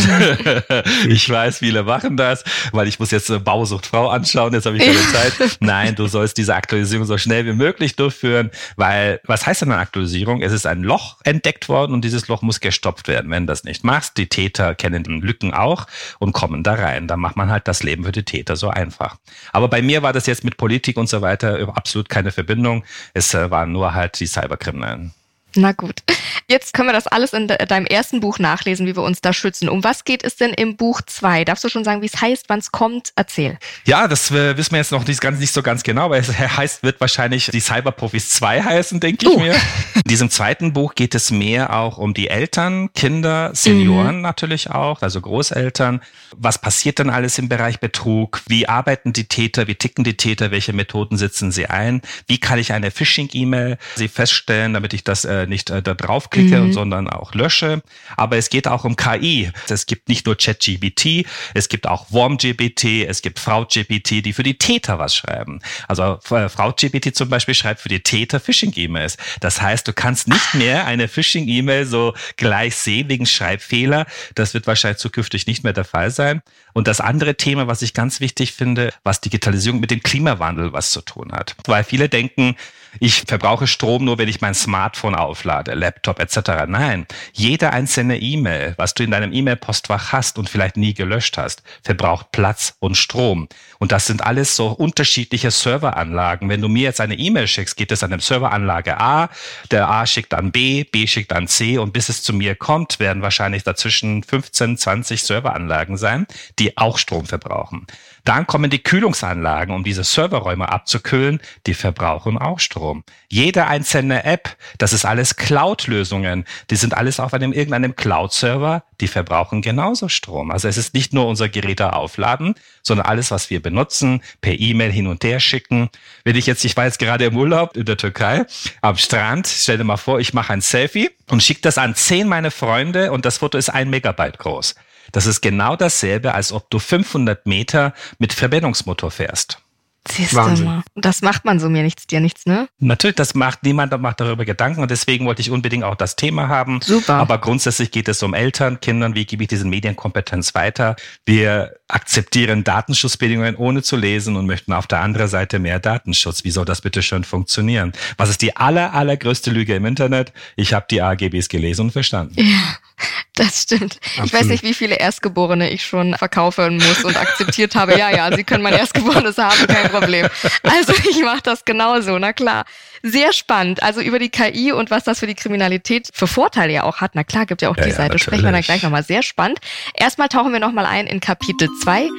[SPEAKER 4] ich weiß, viele machen das, weil ich muss jetzt eine Bausuchtfrau anschauen, jetzt habe ich keine Zeit. Nein, du sollst diese Aktualisierung so schnell wie möglich durchführen, weil, was heißt denn eine Aktualisierung? Es ist ein Loch entdeckt worden und dieses Loch muss gestopft werden. Wenn du das nicht machst, die Täter kennen die Lücken auch und kommen da rein. Dann macht man halt das Leben für die Täter so einfach. Aber bei mir war das jetzt mit Politik und so weiter absolut keine Verbindung. Es äh, waren nur halt die Cyberkriminellen.
[SPEAKER 1] Na gut. Jetzt können wir das alles in de- deinem ersten Buch nachlesen, wie wir uns da schützen. Um was geht es denn im Buch zwei? Darfst du schon sagen, wie es heißt, wann es kommt? Erzähl.
[SPEAKER 4] Ja, das äh, wissen wir jetzt noch nicht, ganz, nicht so ganz genau, weil es heißt, wird wahrscheinlich die Cyberprofis zwei heißen, denke ich uh. mir. In diesem zweiten Buch geht es mehr auch um die Eltern, Kinder, Senioren mhm. natürlich auch, also Großeltern. Was passiert denn alles im Bereich Betrug? Wie arbeiten die Täter? Wie ticken die Täter? Welche Methoden setzen sie ein? Wie kann ich eine Phishing-E-Mail sie feststellen, damit ich das äh, nicht äh, da draufklicke, mhm. sondern auch lösche. Aber es geht auch um K I. Es gibt nicht nur ChatGPT, es gibt auch WormGPT, es gibt FraudGPT, die für die Täter was schreiben. Also äh, FraudGPT zum Beispiel schreibt für die Täter Phishing-E-Mails. Das heißt, du kannst nicht mehr eine Phishing-E-Mail so gleich sehen wegen Schreibfehler. Das wird wahrscheinlich zukünftig nicht mehr der Fall sein. Und das andere Thema, was ich ganz wichtig finde, was Digitalisierung mit dem Klimawandel was zu tun hat. Weil viele denken, ich verbrauche Strom nur, wenn ich mein Smartphone auflade, Laptop et cetera. Nein, jede einzelne E-Mail, was du in deinem E-Mail-Postfach hast und vielleicht nie gelöscht hast, verbraucht Platz und Strom. Und das sind alles so unterschiedliche Serveranlagen. Wenn du mir jetzt eine E-Mail schickst, geht es an eine Serveranlage A, der A schickt an B, B schickt an C und bis es zu mir kommt, werden wahrscheinlich dazwischen fünfzehn, zwanzig Serveranlagen sein, die auch Strom verbrauchen. Dann kommen die Kühlungsanlagen, um diese Serverräume abzukühlen, die verbrauchen auch Strom. Jede einzelne App, das ist alles Cloud-Lösungen, die sind alles auf einem irgendeinem Cloud-Server, die verbrauchen genauso Strom. Also es ist nicht nur unser Geräte aufladen, sondern alles, was wir benutzen, per E-Mail hin und her schicken. Wenn ich jetzt, ich war jetzt gerade im Urlaub in der Türkei, am Strand, stell dir mal vor, ich mache ein Selfie und schicke das an zehn meiner Freunde und das Foto ist ein Megabyte groß. Das ist genau dasselbe, als ob du fünfhundert Meter mit Verbrennungsmotor fährst.
[SPEAKER 1] Siehst du mal. Das macht man so mir nichts, dir nichts, ne?
[SPEAKER 4] Natürlich, das macht niemand macht darüber Gedanken und deswegen wollte ich unbedingt auch das Thema haben.
[SPEAKER 1] Super.
[SPEAKER 4] Aber grundsätzlich geht es um Eltern, Kindern, wie gebe ich diese Medienkompetenz weiter? Wir akzeptieren Datenschutzbedingungen ohne zu lesen und möchten auf der anderen Seite mehr Datenschutz. Wie soll das bitte schön funktionieren? Was ist die aller, allergrößte Lüge im Internet? Ich habe die A G Bs gelesen und verstanden.
[SPEAKER 1] Ja. Das stimmt. Absolut. Ich weiß nicht, wie viele Erstgeborene ich schon verkaufen muss und akzeptiert habe. Ja, ja, Sie können mein Erstgeborenes haben, kein Problem. Also ich mache das genauso, na klar. Sehr spannend. Also über die K I und was das für die Kriminalität für Vorteile ja auch hat. Na klar, gibt ja auch
[SPEAKER 4] ja,
[SPEAKER 1] die
[SPEAKER 4] ja,
[SPEAKER 1] Seite.
[SPEAKER 4] natürlich.
[SPEAKER 1] Sprechen wir dann gleich nochmal. Sehr spannend. Erstmal tauchen wir nochmal ein in Kapitel zwei.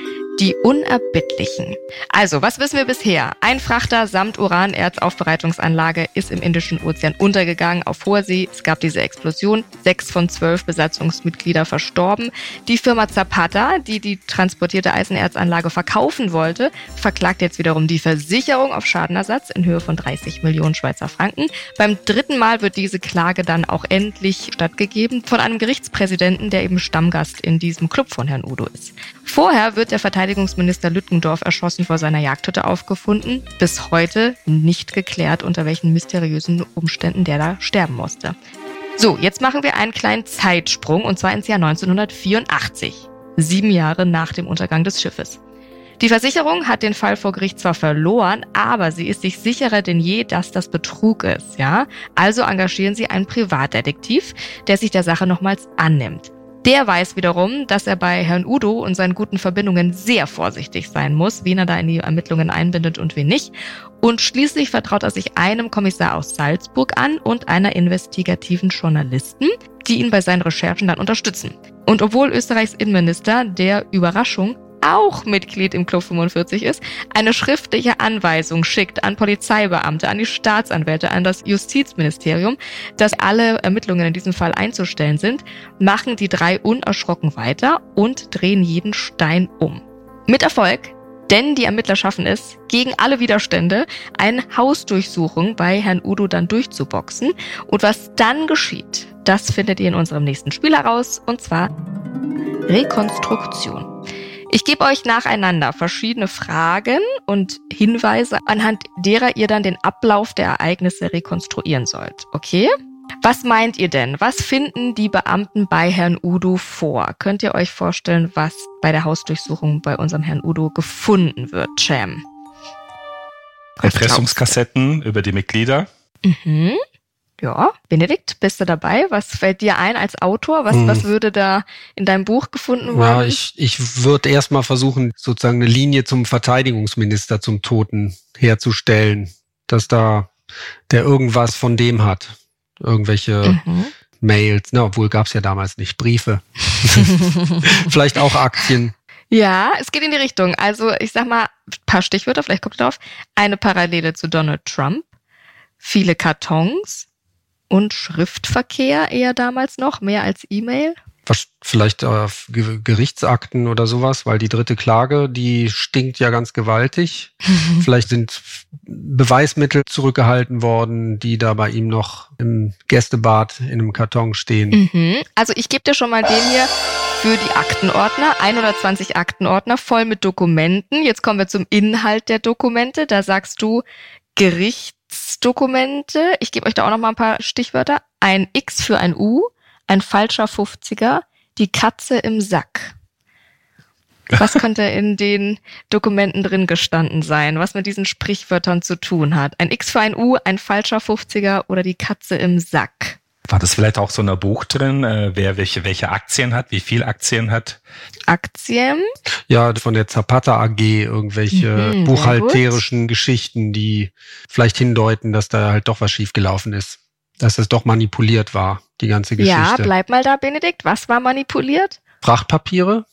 [SPEAKER 1] Die Unerbittlichen. Also, was wissen wir bisher? Ein Frachter samt Uranerzaufbereitungsanlage ist im Indischen Ozean untergegangen auf hoher See. Es gab diese Explosion. Sechs von zwölf Besatzungsmitglieder verstorben. Die Firma Zapata, die die transportierte Eisenerzanlage verkaufen wollte, verklagt jetzt wiederum die Versicherung auf Schadenersatz in Höhe von dreißig Millionen Schweizer Franken. Beim dritten Mal wird diese Klage dann auch endlich stattgegeben von einem Gerichtspräsidenten, der eben Stammgast in diesem Club von Herrn Udo ist. Vorher wird der Verteidigungsminister Lütgendorf erschossen vor seiner Jagdhütte aufgefunden. Bis heute nicht geklärt, unter welchen mysteriösen Umständen der da sterben musste. So, jetzt machen wir einen kleinen Zeitsprung, und zwar ins Jahr neunzehnhundertvierundachtzig. Sieben Jahre nach dem Untergang des Schiffes. Die Versicherung hat den Fall vor Gericht zwar verloren, aber sie ist sich sicherer denn je, dass das Betrug ist, ja? Also engagieren sie einen Privatdetektiv, der sich der Sache nochmals annimmt. Der weiß wiederum, dass er bei Herrn Udo und seinen guten Verbindungen sehr vorsichtig sein muss, wen er da in die Ermittlungen einbindet und wen nicht. Und schließlich vertraut er sich einem Kommissar aus Salzburg an und einer investigativen Journalisten, die ihn bei seinen Recherchen dann unterstützen. Und obwohl Österreichs Innenminister, der Überraschung, auch Mitglied im Club fünfundvierzig ist, eine schriftliche Anweisung schickt an Polizeibeamte, an die Staatsanwälte, an das Justizministerium, dass alle Ermittlungen in diesem Fall einzustellen sind, machen die drei unerschrocken weiter und drehen jeden Stein um. Mit Erfolg, denn die Ermittler schaffen es, gegen alle Widerstände eine Hausdurchsuchung bei Herrn Udo dann durchzuboxen. Und was dann geschieht, das findet ihr in unserem nächsten Spiel heraus, und zwar Rekonstruktion. Ich gebe euch nacheinander verschiedene Fragen und Hinweise, anhand derer ihr dann den Ablauf der Ereignisse rekonstruieren sollt. Okay? Was meint ihr denn? Was finden die Beamten bei Herrn Udo vor? Könnt ihr euch vorstellen, was bei der Hausdurchsuchung bei unserem Herrn Udo gefunden wird, Cem?
[SPEAKER 4] Erpressungskassetten über die Mitglieder.
[SPEAKER 1] Mhm. Ja, Benedikt, bist du dabei? Was fällt dir ein als Autor? Was, hm. was würde da in deinem Buch gefunden werden?
[SPEAKER 6] Ja, ich, ich würde erstmal versuchen, sozusagen eine Linie zum Verteidigungsminister, zum Toten herzustellen, dass da der irgendwas von dem hat. Irgendwelche mhm. Mails, na, obwohl gab es ja damals nicht, Briefe. Vielleicht auch Aktien.
[SPEAKER 1] Ja, es geht in die Richtung. Also ich sag mal, ein paar Stichwörter, vielleicht kommt ihr drauf. Eine Parallele zu Donald Trump, viele Kartons, und Schriftverkehr eher damals noch, mehr als E-Mail.
[SPEAKER 6] Was, vielleicht äh, Gerichtsakten oder sowas, weil die dritte Klage, die stinkt ja ganz gewaltig. Vielleicht sind Beweismittel zurückgehalten worden, die da bei ihm noch im Gästebad in einem Karton stehen.
[SPEAKER 1] Mhm. Also ich gebe dir schon mal den hier für die Aktenordner. hundertzwanzig Aktenordner voll mit Dokumenten. Jetzt kommen wir zum Inhalt der Dokumente. Da sagst du Gericht. Dokumente. Ich gebe euch da auch noch mal ein paar Stichwörter. Ein X für ein U, ein falscher fünfziger, die Katze im Sack. Was könnte in den Dokumenten drin gestanden sein, was mit diesen Sprichwörtern zu tun hat? Ein X für ein U, ein falscher fünfziger oder die Katze im Sack?
[SPEAKER 4] War das vielleicht auch so ein Buch drin, äh, wer welche, welche Aktien hat, wie viel Aktien hat?
[SPEAKER 1] Aktien?
[SPEAKER 6] Ja, von der Zapata A G, irgendwelche mhm, buchhalterischen Geschichten, die vielleicht hindeuten, dass da halt doch was schiefgelaufen ist. Dass das doch manipuliert war, die ganze Geschichte.
[SPEAKER 1] Ja, bleib mal da, Benedikt. Was war manipuliert?
[SPEAKER 6] Frachtpapiere.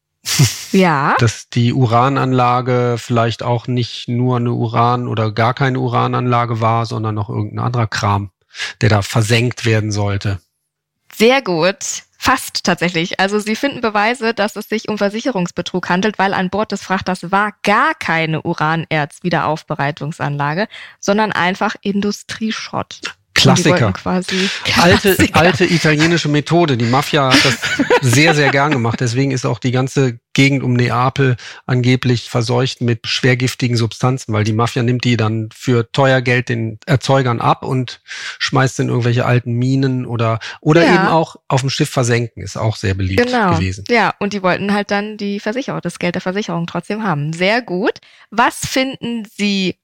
[SPEAKER 1] Ja.
[SPEAKER 6] Dass die Urananlage vielleicht auch nicht nur eine Uran- oder gar keine Urananlage war, sondern noch irgendein anderer Kram, der da versenkt werden sollte.
[SPEAKER 1] Sehr gut. Fast tatsächlich. Also sie finden Beweise, dass es sich um Versicherungsbetrug handelt, weil an Bord des Frachters war gar keine Uranerz-Wiederaufbereitungsanlage, sondern einfach Industrieschrott.
[SPEAKER 6] Klassiker.
[SPEAKER 1] Quasi
[SPEAKER 6] alte, alte italienische Methode. Die Mafia hat das sehr, sehr gern gemacht. Deswegen ist auch die ganze Gegend um Neapel angeblich verseucht mit schwergiftigen Substanzen, weil die Mafia nimmt die dann für teuer Geld den Erzeugern ab und schmeißt in irgendwelche alten Minen oder, oder
[SPEAKER 1] ja.
[SPEAKER 6] eben auch auf dem Schiff versenken. Ist auch sehr beliebt
[SPEAKER 1] genau.
[SPEAKER 6] gewesen.
[SPEAKER 1] Ja, und die wollten halt dann die Versicherung, das Geld der Versicherung trotzdem haben. Sehr gut. Was finden Sie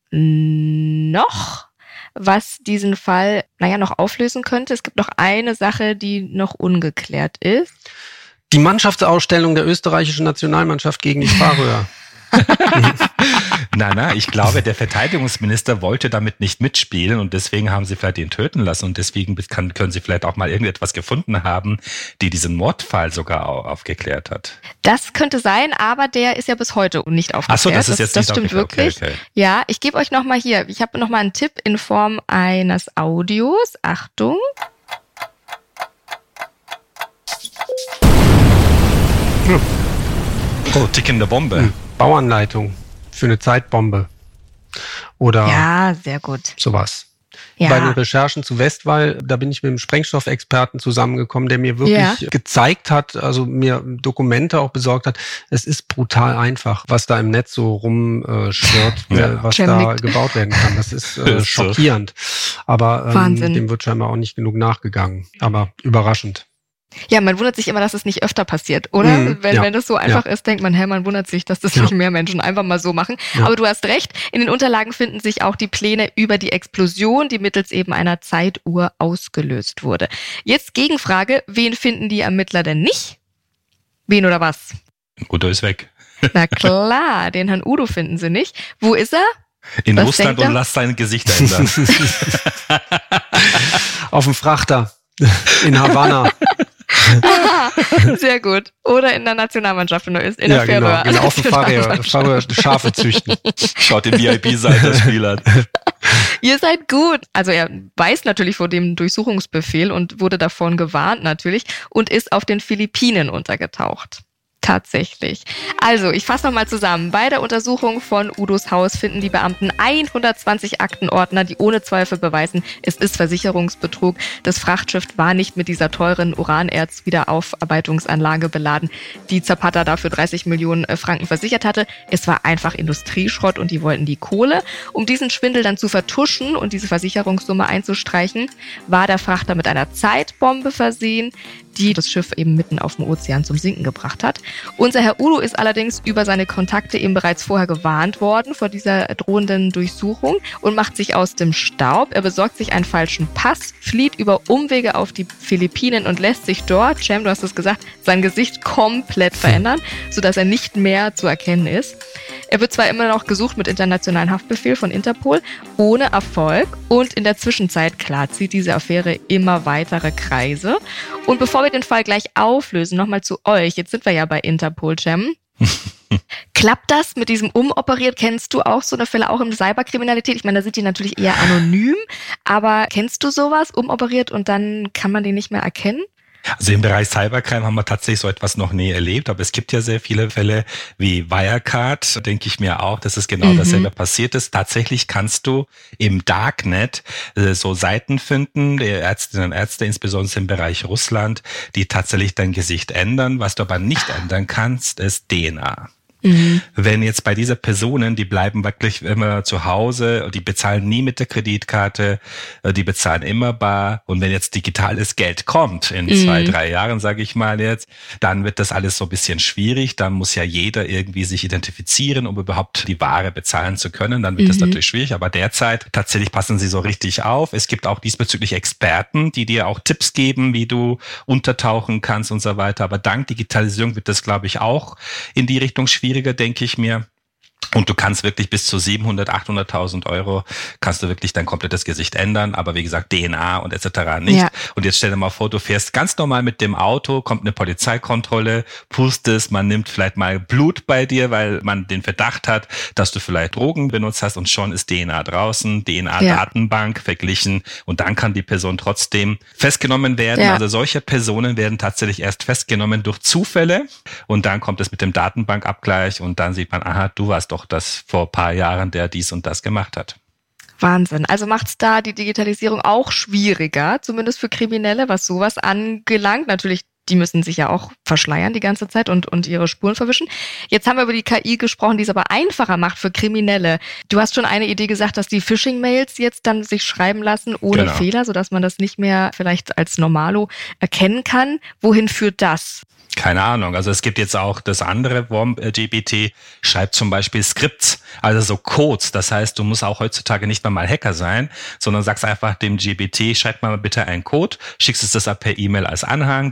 [SPEAKER 1] noch, was diesen Fall, naja, noch auflösen könnte? Es gibt noch eine Sache, die noch ungeklärt ist.
[SPEAKER 6] Die Mannschaftsausstellung der österreichischen Nationalmannschaft gegen die Färöer.
[SPEAKER 4] Na, na, ich glaube, der Verteidigungsminister wollte damit nicht mitspielen und deswegen haben sie vielleicht ihn töten lassen und deswegen kann, können sie vielleicht auch mal irgendetwas gefunden haben, die diesen Mordfall sogar aufgeklärt hat.
[SPEAKER 1] Das könnte sein, aber der ist ja bis heute nicht aufgeklärt.
[SPEAKER 4] Ach so, das ist jetzt
[SPEAKER 1] das,
[SPEAKER 4] nicht
[SPEAKER 1] das stimmt wirklich.
[SPEAKER 4] Okay, okay.
[SPEAKER 1] Ja, ich gebe euch nochmal hier, ich habe nochmal einen Tipp in Form eines Audios. Achtung.
[SPEAKER 4] Hm. Oh, tickende Bombe. Hm.
[SPEAKER 6] Bauanleitung für eine Zeitbombe. Oder
[SPEAKER 1] ja, sehr gut.
[SPEAKER 6] Sowas.
[SPEAKER 1] Ja.
[SPEAKER 6] Bei den Recherchen zu Westwall, da bin ich mit einem Sprengstoffexperten zusammengekommen, der mir wirklich ja. gezeigt hat, also mir Dokumente auch besorgt hat. Es ist brutal einfach, was da im Netz so rumschwirrt, ja. was
[SPEAKER 1] Cem
[SPEAKER 6] da
[SPEAKER 1] nickt.
[SPEAKER 6] gebaut werden kann. Das ist äh, schockierend. Aber ähm, dem wird scheinbar auch nicht genug nachgegangen. Aber überraschend.
[SPEAKER 1] Ja, man wundert sich immer, dass es nicht öfter passiert, oder? Mhm, wenn,
[SPEAKER 6] ja,
[SPEAKER 1] wenn das so einfach
[SPEAKER 6] ja.
[SPEAKER 1] ist, denkt man, hä, man wundert sich, dass das
[SPEAKER 6] ja.
[SPEAKER 1] nicht mehr Menschen einfach mal so machen. Ja. Aber du hast recht, in den Unterlagen finden sich auch die Pläne über die Explosion, die mittels eben einer Zeituhr ausgelöst wurde. Jetzt Gegenfrage, wen finden die Ermittler denn nicht? Wen oder was?
[SPEAKER 4] Udo ist weg.
[SPEAKER 1] Na klar, den Herrn Udo finden sie nicht. Wo ist er?
[SPEAKER 4] In
[SPEAKER 1] was
[SPEAKER 4] Russland und lasst sein Gesicht ändern.
[SPEAKER 6] Auf dem Frachter in Havanna.
[SPEAKER 1] Aha, sehr gut. Oder in der Nationalmannschaft in der, in der
[SPEAKER 6] ja,
[SPEAKER 1] Färöer.
[SPEAKER 6] Genau, auf dem Färöer, Färöer Schafe züchten.
[SPEAKER 4] Schaut den V I P-Seite das Spiel an.
[SPEAKER 1] Ihr seid gut. Also er weiß natürlich vor dem Durchsuchungsbefehl und wurde davon gewarnt natürlich und ist auf den Philippinen untergetaucht. Tatsächlich. Also, ich fasse nochmal zusammen. Bei der Untersuchung von Udos Haus finden die Beamten hundertzwanzig Aktenordner, die ohne Zweifel beweisen, es ist Versicherungsbetrug. Das Frachtschiff war nicht mit dieser teuren Uranerz-Wiederaufarbeitungsanlage beladen, die Zapata dafür dreißig Millionen Franken versichert hatte. Es war einfach Industrieschrott und die wollten die Kohle. Um diesen Schwindel dann zu vertuschen und diese Versicherungssumme einzustreichen, war der Frachter mit einer Zeitbombe versehen, die das Schiff eben mitten auf dem Ozean zum Sinken gebracht hat. Unser Herr Udo ist allerdings über seine Kontakte eben bereits vorher gewarnt worden vor dieser drohenden Durchsuchung und macht sich aus dem Staub. Er besorgt sich einen falschen Pass, flieht über Umwege auf die Philippinen und lässt sich dort, Cem, du hast es gesagt, sein Gesicht komplett verändern, sodass er nicht mehr zu erkennen ist. Er wird zwar immer noch gesucht mit internationalen Haftbefehl von Interpol, ohne Erfolg. Und in der Zwischenzeit, klar, zieht diese Affäre immer weitere Kreise. Und bevor wir den Fall gleich auflösen, nochmal zu euch. Jetzt sind wir ja bei Interpol, Cem. Klappt das mit diesem Umoperiert? Kennst du auch so eine Fälle auch in Cyberkriminalität? Ich meine, da sind die natürlich eher anonym. Aber kennst du sowas, umoperiert und dann kann man die nicht mehr erkennen?
[SPEAKER 4] Also im Bereich Cybercrime haben wir tatsächlich so etwas noch nie erlebt, aber es gibt ja sehr viele Fälle wie Wirecard, denke ich mir auch, dass es genau mhm. dasselbe passiert ist. Tatsächlich kannst du im Darknet äh, so Seiten finden, der Ärztinnen und Ärzte, insbesondere im Bereich Russland, die tatsächlich dein Gesicht ändern. Was du aber nicht ändern kannst, ist D N A. Mhm. Wenn jetzt bei dieser Personen, die bleiben wirklich immer zu Hause, die bezahlen nie mit der Kreditkarte, die bezahlen immer bar und wenn jetzt digitales Geld kommt in mhm. zwei, drei Jahren, sage ich mal jetzt, dann wird das alles so ein bisschen schwierig, dann muss ja jeder irgendwie sich identifizieren, um überhaupt die Ware bezahlen zu können, dann wird mhm. das natürlich schwierig, aber derzeit tatsächlich passen sie so richtig auf. Es gibt auch diesbezüglich Experten, die dir auch Tipps geben, wie du untertauchen kannst und so weiter, aber dank Digitalisierung wird das, glaube ich, auch in die Richtung schwierig. Schwieriger, denke ich mir. Und du kannst wirklich bis zu siebenhundert, achthunderttausend Euro kannst du wirklich dein komplettes Gesicht ändern. Aber wie gesagt, D N A und et cetera nicht. Ja. Und jetzt stell dir mal vor, du fährst ganz normal mit dem Auto, kommt eine Polizeikontrolle, pustest, man nimmt vielleicht mal Blut bei dir, weil man den Verdacht hat, dass du vielleicht Drogen benutzt hast und schon ist D N A draußen, D N A-Datenbank ja. verglichen und dann kann die Person trotzdem festgenommen werden. Ja. Also solche Personen werden tatsächlich erst festgenommen durch Zufälle und dann kommt es mit dem Datenbankabgleich und dann sieht man, aha, du warst doch das vor ein paar Jahren, der dies und das gemacht hat.
[SPEAKER 1] Wahnsinn. Also macht's da die Digitalisierung auch schwieriger, zumindest für Kriminelle, was sowas angelangt. Natürlich, die müssen sich ja auch verschleiern die ganze Zeit und, und ihre Spuren verwischen. Jetzt haben wir über die K I gesprochen, die es aber einfacher macht für Kriminelle. Du hast schon eine Idee gesagt, dass die Phishing-Mails jetzt dann sich schreiben lassen ohne genau. Fehler, sodass man das nicht mehr vielleicht als Normalo erkennen kann. Wohin führt das?
[SPEAKER 4] Keine Ahnung. Also es gibt jetzt auch das andere Womp-G P T, schreibt zum Beispiel Skripts, also so Codes. Das heißt, du musst auch heutzutage nicht mehr mal Hacker sein, sondern sagst einfach dem G P T, schreib mal bitte einen Code, schickst es das per E-Mail als Anhang, die Leute klicken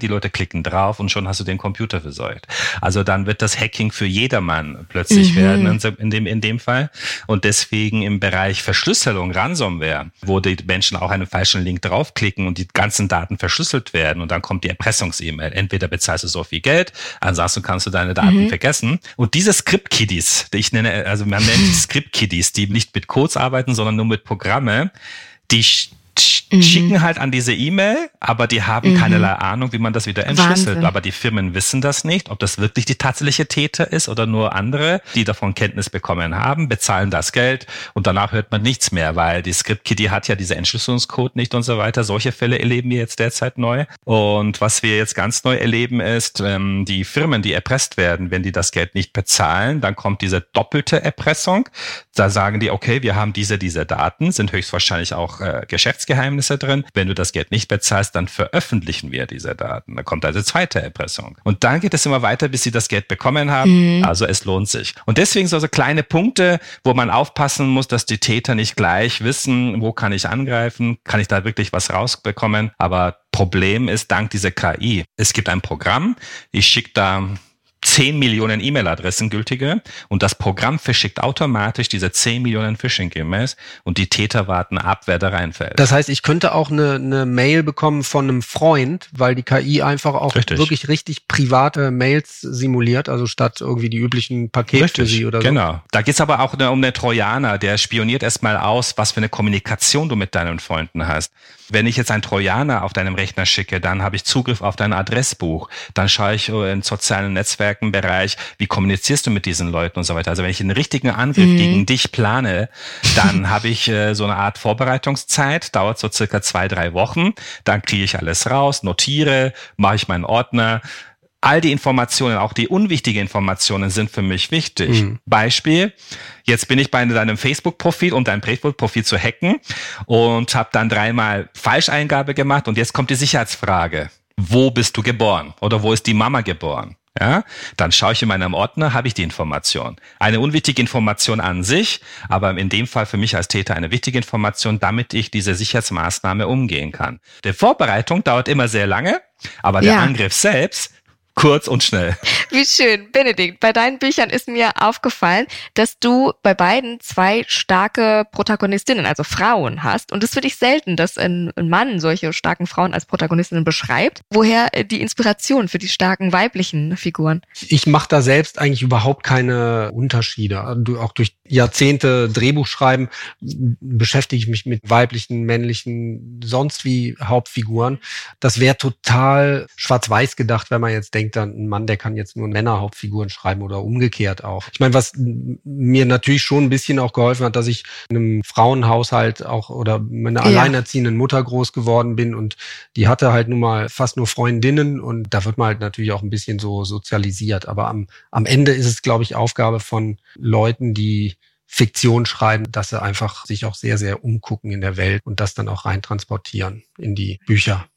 [SPEAKER 4] klicken drauf und schon hast du den Computer verseucht. Also dann wird das Hacking für jedermann plötzlich mhm. werden in dem, in dem Fall. Und deswegen im Bereich Verschlüsselung, Ransomware, wo die Menschen auch einen falschen Link draufklicken und die ganzen Daten verschlüsselt werden und dann kommt die Erpressungs-E-Mail. Entweder bezahlst du so viel Geld, ansonsten kannst du deine Daten mhm. vergessen. Und diese Script-Kiddies, die ich nenne, also man nennt Script-Kiddies, die nicht mit Codes arbeiten, sondern nur mit Programme, die Mhm. schicken halt an diese E-Mail, aber die haben mhm. keinerlei Ahnung, wie man das wieder entschlüsselt. Wahnsinn. Aber die Firmen wissen das nicht, ob das wirklich die tatsächliche Täter ist oder nur andere, die davon Kenntnis bekommen haben, bezahlen das Geld und danach hört man nichts mehr, weil die Script-Kiddie hat ja diese Entschlüsselungscode nicht und so weiter. Solche Fälle erleben wir jetzt derzeit neu. Und was wir jetzt ganz neu erleben ist, ähm, die Firmen, die erpresst werden, wenn die das Geld nicht bezahlen, dann kommt diese doppelte Erpressung. Da sagen die, okay, wir haben diese, diese Daten, sind höchstwahrscheinlich auch äh, Geschäftsgeheimnisse drin. Wenn du das Geld nicht bezahlst, dann veröffentlichen wir diese Daten. Da kommt also zweite Erpressung. Und dann geht es immer weiter, bis sie das Geld bekommen haben. Mhm. Also es lohnt sich. Und deswegen so, so kleine Punkte, wo man aufpassen muss, dass die Täter nicht gleich wissen, wo kann ich angreifen, kann ich da wirklich was rausbekommen. Aber Problem ist, dank dieser K I, es gibt ein Programm, ich schicke da zehn Millionen E-Mail-Adressen gültige und das Programm verschickt automatisch diese zehn Millionen Phishing-E-Mails und die Täter warten ab, wer da reinfällt.
[SPEAKER 6] Das heißt, ich könnte auch eine, eine Mail bekommen von einem Freund, weil die K I einfach auch richtig. wirklich richtig private Mails simuliert, also statt irgendwie die üblichen Pakete richtig. für sie oder so.
[SPEAKER 4] Genau. Da geht's aber auch um einen Trojaner, der spioniert erstmal aus, was für eine Kommunikation du mit deinen Freunden hast. Wenn ich jetzt einen Trojaner auf deinem Rechner schicke, dann habe ich Zugriff auf dein Adressbuch. Dann schaue ich in sozialen Netzwerken Bereich, wie kommunizierst du mit diesen Leuten und so weiter. Also wenn ich einen richtigen Angriff mhm. gegen dich plane, dann habe ich äh, so eine Art Vorbereitungszeit, dauert so circa zwei, drei Wochen. Dann kriege ich alles raus, notiere, mache ich meinen Ordner. All die Informationen, auch die unwichtigen Informationen sind für mich wichtig. Mhm. Beispiel, jetzt bin ich bei deinem Facebook-Profil, um dein Facebook-Profil zu hacken und habe dann dreimal Falscheingabe gemacht und jetzt kommt die Sicherheitsfrage. Wo bist du geboren? Oder wo ist die Mama geboren? Ja, dann schaue ich in meinem Ordner, habe ich die Information. Eine unwichtige Information an sich, aber in dem Fall für mich als Täter eine wichtige Information, damit ich diese Sicherheitsmaßnahme umgehen kann. Die Vorbereitung dauert immer sehr lange, aber der ja. Angriff selbst kurz und schnell.
[SPEAKER 1] Wie schön. Benedikt, bei deinen Büchern ist mir aufgefallen, dass du bei beiden zwei starke Protagonistinnen, also Frauen hast. Und es ist für dich selten, dass ein Mann solche starken Frauen als Protagonistinnen beschreibt. Woher die Inspiration für die starken weiblichen Figuren?
[SPEAKER 6] Ich mache da selbst eigentlich überhaupt keine Unterschiede. Auch durch Jahrzehnte Drehbuchschreiben beschäftige ich mich mit weiblichen, männlichen, sonst wie Hauptfiguren. Das wäre total schwarz-weiß gedacht, wenn man jetzt denkt, dann ein Mann, der kann jetzt nur Männerhauptfiguren schreiben oder umgekehrt auch. Ich meine, was mir natürlich schon ein bisschen auch geholfen hat, dass ich in einem Frauenhaushalt auch oder mit einer ja. alleinerziehenden Mutter groß geworden bin und die hatte halt nun mal fast nur Freundinnen und da wird man halt natürlich auch ein bisschen so sozialisiert. Aber am, am Ende ist es, glaube ich, Aufgabe von Leuten, die Fiktion schreiben, dass sie einfach sich auch sehr, sehr umgucken in der Welt und das dann auch rein transportieren in die Bücher.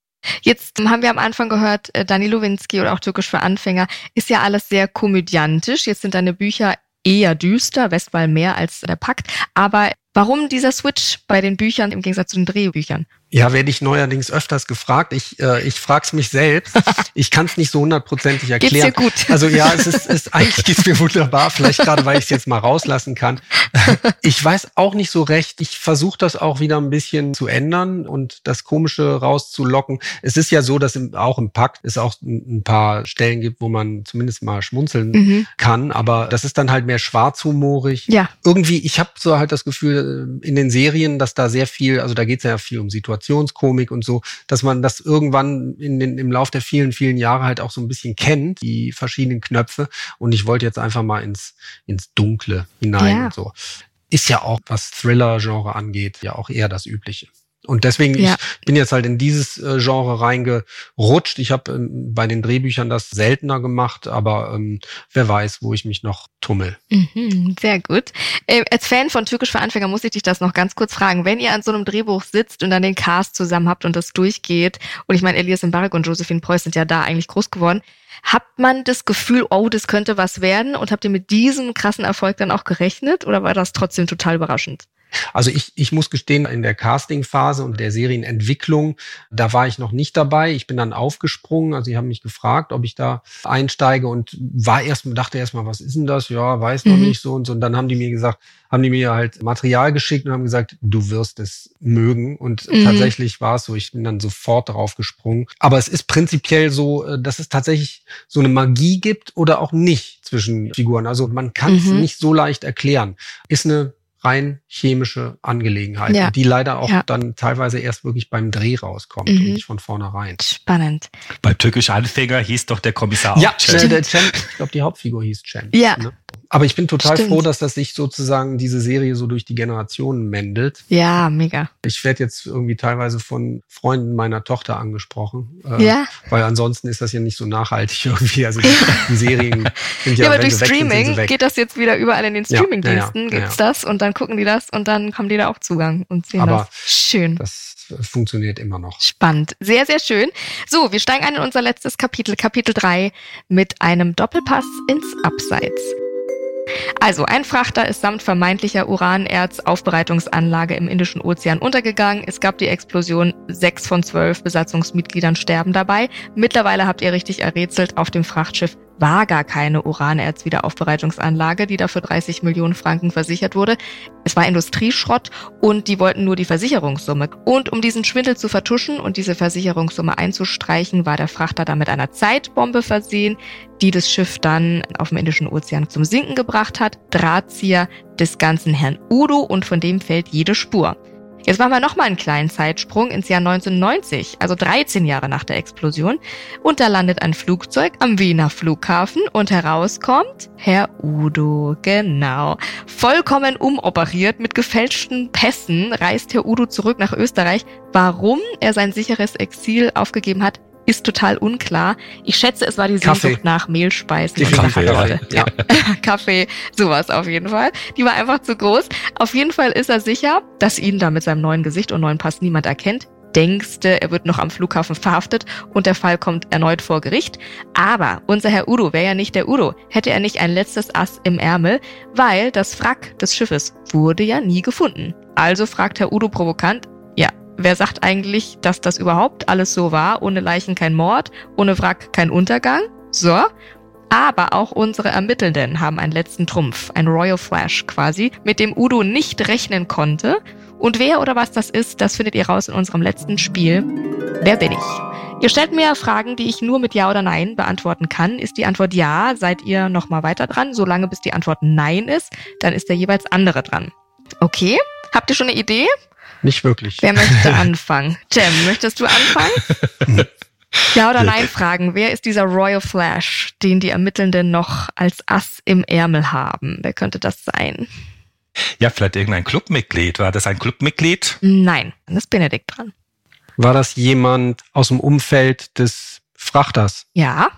[SPEAKER 1] Jetzt haben wir am Anfang gehört, Dani Lowinski oder auch Türkisch für Anfänger ist ja alles sehr komödiantisch. Jetzt sind deine Bücher eher düster, Westwall mehr als der Pakt. Aber warum dieser Switch bei den Büchern im Gegensatz zu den Drehbüchern?
[SPEAKER 6] Ja, werde ich neuerdings öfters gefragt. Ich äh, ich frag's mich selbst. Ich kann es nicht so hundertprozentig erklären.
[SPEAKER 1] Geht's dir gut?
[SPEAKER 6] Also ja, es ist, ist eigentlich geht's mir wunderbar. Vielleicht gerade, weil ich es jetzt mal rauslassen kann. Ich weiß auch nicht so recht. Ich versuche das auch wieder ein bisschen zu ändern und das Komische rauszulocken. Es ist ja so, dass im, auch im Pakt es auch ein paar Stellen gibt, wo man zumindest mal schmunzeln mhm. kann. Aber das ist dann halt mehr schwarzhumorig.
[SPEAKER 1] Ja.
[SPEAKER 6] Irgendwie, ich habe so halt das Gefühl in den Serien, dass da sehr viel, also da geht's ja viel um Situationen. Situationskomik und so, dass man das irgendwann in den, im Lauf der vielen, vielen Jahre halt auch so ein bisschen kennt, die verschiedenen Knöpfe. Und ich wollte jetzt einfach mal ins, ins Dunkle hinein ja. und so. Ist ja auch, was Thriller-Genre angeht, ja auch eher das Übliche. Und deswegen, ja. ich bin jetzt halt in dieses äh, Genre reingerutscht. Ich habe ähm, bei den Drehbüchern das seltener gemacht, aber ähm, wer weiß, wo ich mich noch tummel.
[SPEAKER 1] Mhm, sehr gut. Äh, als Fan von Türkisch für Anfänger muss ich dich das noch ganz kurz fragen. Wenn ihr an so einem Drehbuch sitzt und dann den Cast zusammen habt und das durchgeht, und ich meine, Elias Mbarek und Josephine Preuß sind ja da eigentlich groß geworden, habt man das Gefühl, oh, das könnte was werden? Und habt ihr mit diesem krassen Erfolg dann auch gerechnet? Oder war das trotzdem total überraschend?
[SPEAKER 6] Also ich, ich muss gestehen, in der Castingphase und der Serienentwicklung, da war ich noch nicht dabei. Ich bin dann aufgesprungen. Also sie haben mich gefragt, ob ich da einsteige und war erst, dachte erst mal, was ist denn das? Ja, weiß noch mhm. nicht so und so. Und dann haben die mir gesagt, haben die mir halt Material geschickt und haben gesagt, du wirst es mögen. Und mhm. tatsächlich war es so. Ich bin dann sofort drauf gesprungen. Aber es ist prinzipiell so, dass es tatsächlich so eine Magie gibt oder auch nicht zwischen Figuren. Also man kann es mhm. nicht so leicht erklären. Ist eine rein chemische Angelegenheit, ja. die leider auch ja. dann teilweise erst wirklich beim Dreh rauskommt mhm. und nicht von vornherein.
[SPEAKER 1] Spannend.
[SPEAKER 4] Bei Türkisch Anfänger hieß doch der Kommissar
[SPEAKER 6] ja,
[SPEAKER 4] auch Cem.
[SPEAKER 6] Ja, der Cem, ich glaube, die Hauptfigur hieß Cem.
[SPEAKER 1] Ja.
[SPEAKER 6] Ne? Aber ich bin total
[SPEAKER 1] Stimmt.
[SPEAKER 6] froh, dass das sich sozusagen diese Serie so durch die Generationen mendelt.
[SPEAKER 1] Ja, mega.
[SPEAKER 6] Ich werde jetzt irgendwie teilweise von Freunden meiner Tochter angesprochen. Äh,
[SPEAKER 1] ja.
[SPEAKER 6] Weil ansonsten ist das ja nicht so nachhaltig irgendwie. Also die, die Serien sind ja,
[SPEAKER 1] ja aber
[SPEAKER 6] wenn
[SPEAKER 1] durch
[SPEAKER 6] sie weg sind,
[SPEAKER 1] Streaming
[SPEAKER 6] sind sie weg.
[SPEAKER 1] geht das jetzt wieder überall in den Streamingdiensten.
[SPEAKER 6] Ja, ja, ja,
[SPEAKER 1] gibt's
[SPEAKER 6] ja.
[SPEAKER 1] das und dann gucken die das und dann haben die da auch Zugang und sehen
[SPEAKER 6] aber
[SPEAKER 1] das. Schön.
[SPEAKER 6] Das funktioniert immer noch.
[SPEAKER 1] Spannend. Sehr, sehr schön. So, wir steigen ein in unser letztes Kapitel, Kapitel drei, mit einem Doppelpass ins Abseits. Also, ein Frachter ist samt vermeintlicher Uranerz-Aufbereitungsanlage im Indischen Ozean untergegangen. Es gab die Explosion, sechs von zwölf Besatzungsmitgliedern sterben dabei. Mittlerweile habt ihr richtig errätselt, auf dem Frachtschiff war gar keine Uranerz-Wiederaufbereitungsanlage, die dafür dreißig Millionen Franken versichert wurde. Es war Industrieschrott und die wollten nur die Versicherungssumme. Und um diesen Schwindel zu vertuschen und diese Versicherungssumme einzustreichen, war der Frachter dann mit einer Zeitbombe versehen, die das Schiff dann auf dem Indischen Ozean zum Sinken gebracht hat. Drahtzieher des ganzen Herrn Udo und von dem fällt jede Spur. Jetzt machen wir nochmal einen kleinen Zeitsprung ins Jahr neunzehnhundertneunzig, also dreizehn Jahre nach der Explosion. Und da landet ein Flugzeug am Wiener Flughafen und herauskommt Herr Udo, genau. Vollkommen umoperiert, mit gefälschten Pässen reist Herr Udo zurück nach Österreich. Warum er sein sicheres Exil aufgegeben hat, ist total unklar. Ich schätze, es war die
[SPEAKER 6] Kaffee.
[SPEAKER 1] Sehnsucht nach Mehlspeisen.
[SPEAKER 6] Die
[SPEAKER 1] und
[SPEAKER 6] Kaffee,
[SPEAKER 1] Kaffee.
[SPEAKER 6] ja.
[SPEAKER 1] Kaffee, sowas auf jeden Fall. Die war einfach zu groß. Auf jeden Fall ist er sicher, dass ihn da mit seinem neuen Gesicht und neuen Pass niemand erkennt. Denkste, er wird noch am Flughafen verhaftet und der Fall kommt erneut vor Gericht. Aber unser Herr Udo wäre ja nicht der Udo, hätte er nicht ein letztes Ass im Ärmel, weil das Wrack des Schiffes wurde ja nie gefunden. Also fragt Herr Udo provokant, ja, wer sagt eigentlich, dass das überhaupt alles so war? Ohne Leichen kein Mord, ohne Wrack kein Untergang? So. Aber auch unsere Ermittelnden haben einen letzten Trumpf, ein Royal Flash quasi, mit dem Udo nicht rechnen konnte. Und wer oder was das ist, das findet ihr raus in unserem letzten Spiel. Wer bin ich? Ihr stellt mir Fragen, die ich nur mit Ja oder Nein beantworten kann. Ist die Antwort Ja, seid ihr nochmal weiter dran. Solange bis die Antwort Nein ist, dann ist der jeweils andere dran. Okay, habt ihr schon eine Idee?
[SPEAKER 6] Nicht wirklich.
[SPEAKER 1] Wer möchte anfangen? Cem, möchtest du anfangen? Ja oder Nein fragen. Wer ist dieser Royal Flash, den die Ermittelnden noch als Ass im Ärmel haben? Wer könnte das sein?
[SPEAKER 4] Ja, vielleicht irgendein Clubmitglied. War das ein Clubmitglied?
[SPEAKER 1] Nein, dann ist Benedikt dran.
[SPEAKER 6] War das jemand aus dem Umfeld des Frachters?
[SPEAKER 1] Ja.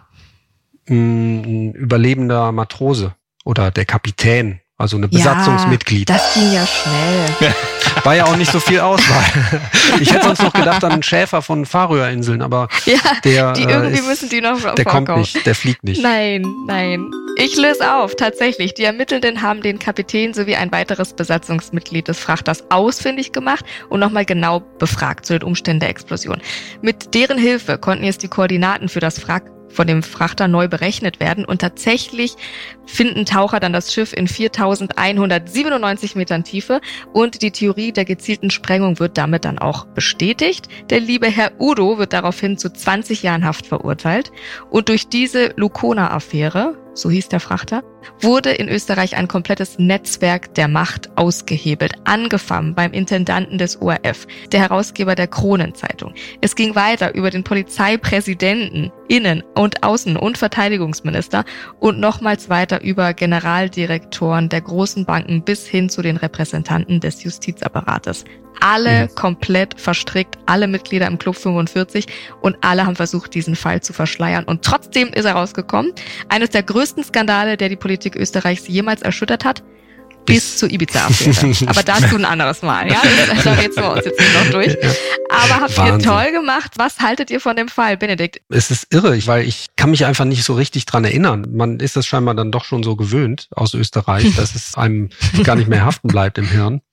[SPEAKER 6] Ein überlebender Matrose oder der Kapitän? Also eine Besatzungsmitglied.
[SPEAKER 1] Ja, das ging ja schnell.
[SPEAKER 6] War ja auch nicht so viel Auswahl. Ich hätte sonst noch gedacht an einen Schäfer von Färöerinseln, aber
[SPEAKER 1] ja,
[SPEAKER 6] der
[SPEAKER 1] die irgendwie
[SPEAKER 6] ist,
[SPEAKER 1] müssen die noch
[SPEAKER 6] der
[SPEAKER 1] vorkommen.
[SPEAKER 6] kommt nicht, der fliegt nicht.
[SPEAKER 1] Nein, nein. Ich löse auf, tatsächlich. Die Ermittelnden haben den Kapitän sowie ein weiteres Besatzungsmitglied des Frachters ausfindig gemacht und nochmal genau befragt zu den Umständen der Explosion. Mit deren Hilfe konnten jetzt die Koordinaten für das Wrack von dem Frachter neu berechnet werden und tatsächlich finden Taucher dann das Schiff in viertausendeinhundertsiebenundneunzig Metern Tiefe und die Theorie der gezielten Sprengung wird damit dann auch bestätigt. Der liebe Herr Udo wird daraufhin zu zwanzig Jahren Haft verurteilt und durch diese Lucona-Affäre, so hieß der Frachter, wurde in Österreich ein komplettes Netzwerk der Macht ausgehebelt, angefangen beim Intendanten des O R F, der Herausgeber der Kronenzeitung. Es ging weiter über den Polizeipräsidenten, Innen- und Außen- und Verteidigungsminister und nochmals weiter über Generaldirektoren der großen Banken bis hin zu den Repräsentanten des Justizapparates. Alle mhm. komplett verstrickt, alle Mitglieder im Club fünfundvierzig und alle haben versucht, diesen Fall zu verschleiern. Und trotzdem ist er rausgekommen. Eines der größten Skandale, der die Politik Österreichs jemals erschüttert hat, bis zur Ibiza-Affäre. Aber dazu ein anderes Mal, ja? Da rätseln wir uns jetzt nicht noch durch. Aber habt Wahnsinn. Ihr toll gemacht. Was haltet ihr von dem Fall, Benedikt?
[SPEAKER 6] Es ist irre, weil ich kann mich einfach nicht so richtig dran erinnern. Man ist das scheinbar dann doch schon so gewöhnt aus Österreich, dass es einem gar nicht mehr haften bleibt im Hirn.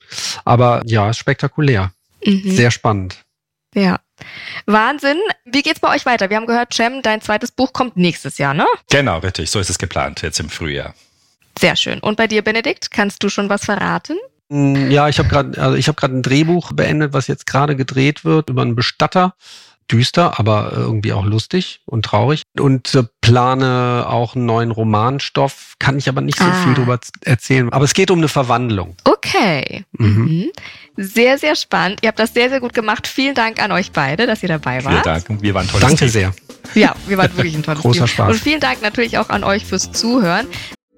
[SPEAKER 6] Aber ja, spektakulär. Mhm. Sehr spannend.
[SPEAKER 1] Ja. Wahnsinn. Wie geht's bei euch weiter? Wir haben gehört, Cem, dein zweites Buch kommt nächstes Jahr, ne?
[SPEAKER 4] Genau, richtig. So ist es geplant, jetzt im Frühjahr.
[SPEAKER 1] Sehr schön. Und bei dir, Benedikt, kannst du schon was verraten?
[SPEAKER 6] Ja, ich habe gerade also ich habe gerade ein Drehbuch beendet, was jetzt gerade gedreht wird über einen Bestatter. Düster, aber irgendwie auch lustig und traurig. Und äh, plane auch einen neuen Romanstoff, kann ich aber nicht so ah. viel drüber erzählen. Aber es geht um eine Verwandlung.
[SPEAKER 1] Okay. Mhm. Sehr, sehr spannend. Ihr habt das sehr, sehr gut gemacht. Vielen Dank an euch beide, dass ihr dabei wart.
[SPEAKER 4] Vielen Dank. Wir waren toll.
[SPEAKER 6] Danke sehr.
[SPEAKER 1] Ja, wir waren wirklich ein tolles
[SPEAKER 6] Großer
[SPEAKER 1] Team.
[SPEAKER 6] Spaß.
[SPEAKER 1] Und vielen Dank natürlich auch an euch fürs Zuhören.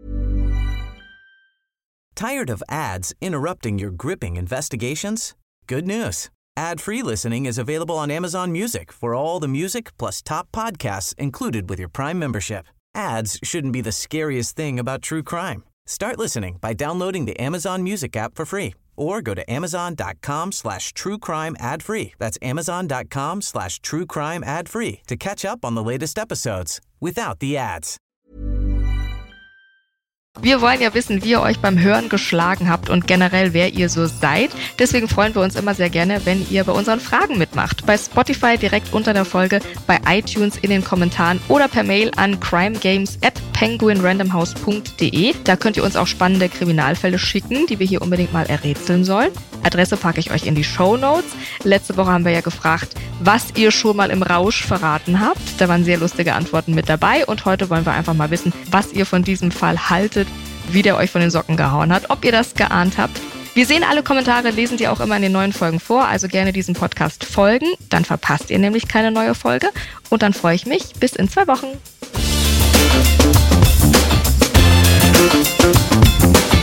[SPEAKER 8] Tired of ads interrupting your gripping investigations? Good news. Ad-free listening is available on Amazon Music for all the music plus top podcasts included with your Prime membership. Ads shouldn't be the scariest thing about true crime. Start listening by downloading the Amazon Music app for free or go to amazon.com slash true crime ad free. That's amazon.com slash true crime ad free to catch up on the latest episodes without the ads.
[SPEAKER 1] Wir wollen ja wissen, wie ihr euch beim Hören geschlagen habt und generell, wer ihr so seid. Deswegen freuen wir uns immer sehr gerne, wenn ihr bei unseren Fragen mitmacht. Bei Spotify direkt unter der Folge, bei iTunes in den Kommentaren oder per Mail an crimegames at penguinrandomhouse punkt de. Da könnt ihr uns auch spannende Kriminalfälle schicken, die wir hier unbedingt mal errätseln sollen. Adresse packe ich euch in die Shownotes. Letzte Woche haben wir ja gefragt, was ihr schon mal im Rausch verraten habt. Da waren sehr lustige Antworten mit dabei. Und heute wollen wir einfach mal wissen, was ihr von diesem Fall haltet, wie der euch von den Socken gehauen hat, ob ihr das geahnt habt. Wir sehen alle Kommentare, lesen die auch immer in den neuen Folgen vor, also gerne diesem Podcast folgen. Dann verpasst ihr nämlich keine neue Folge. Und dann freue ich mich bis in zwei Wochen.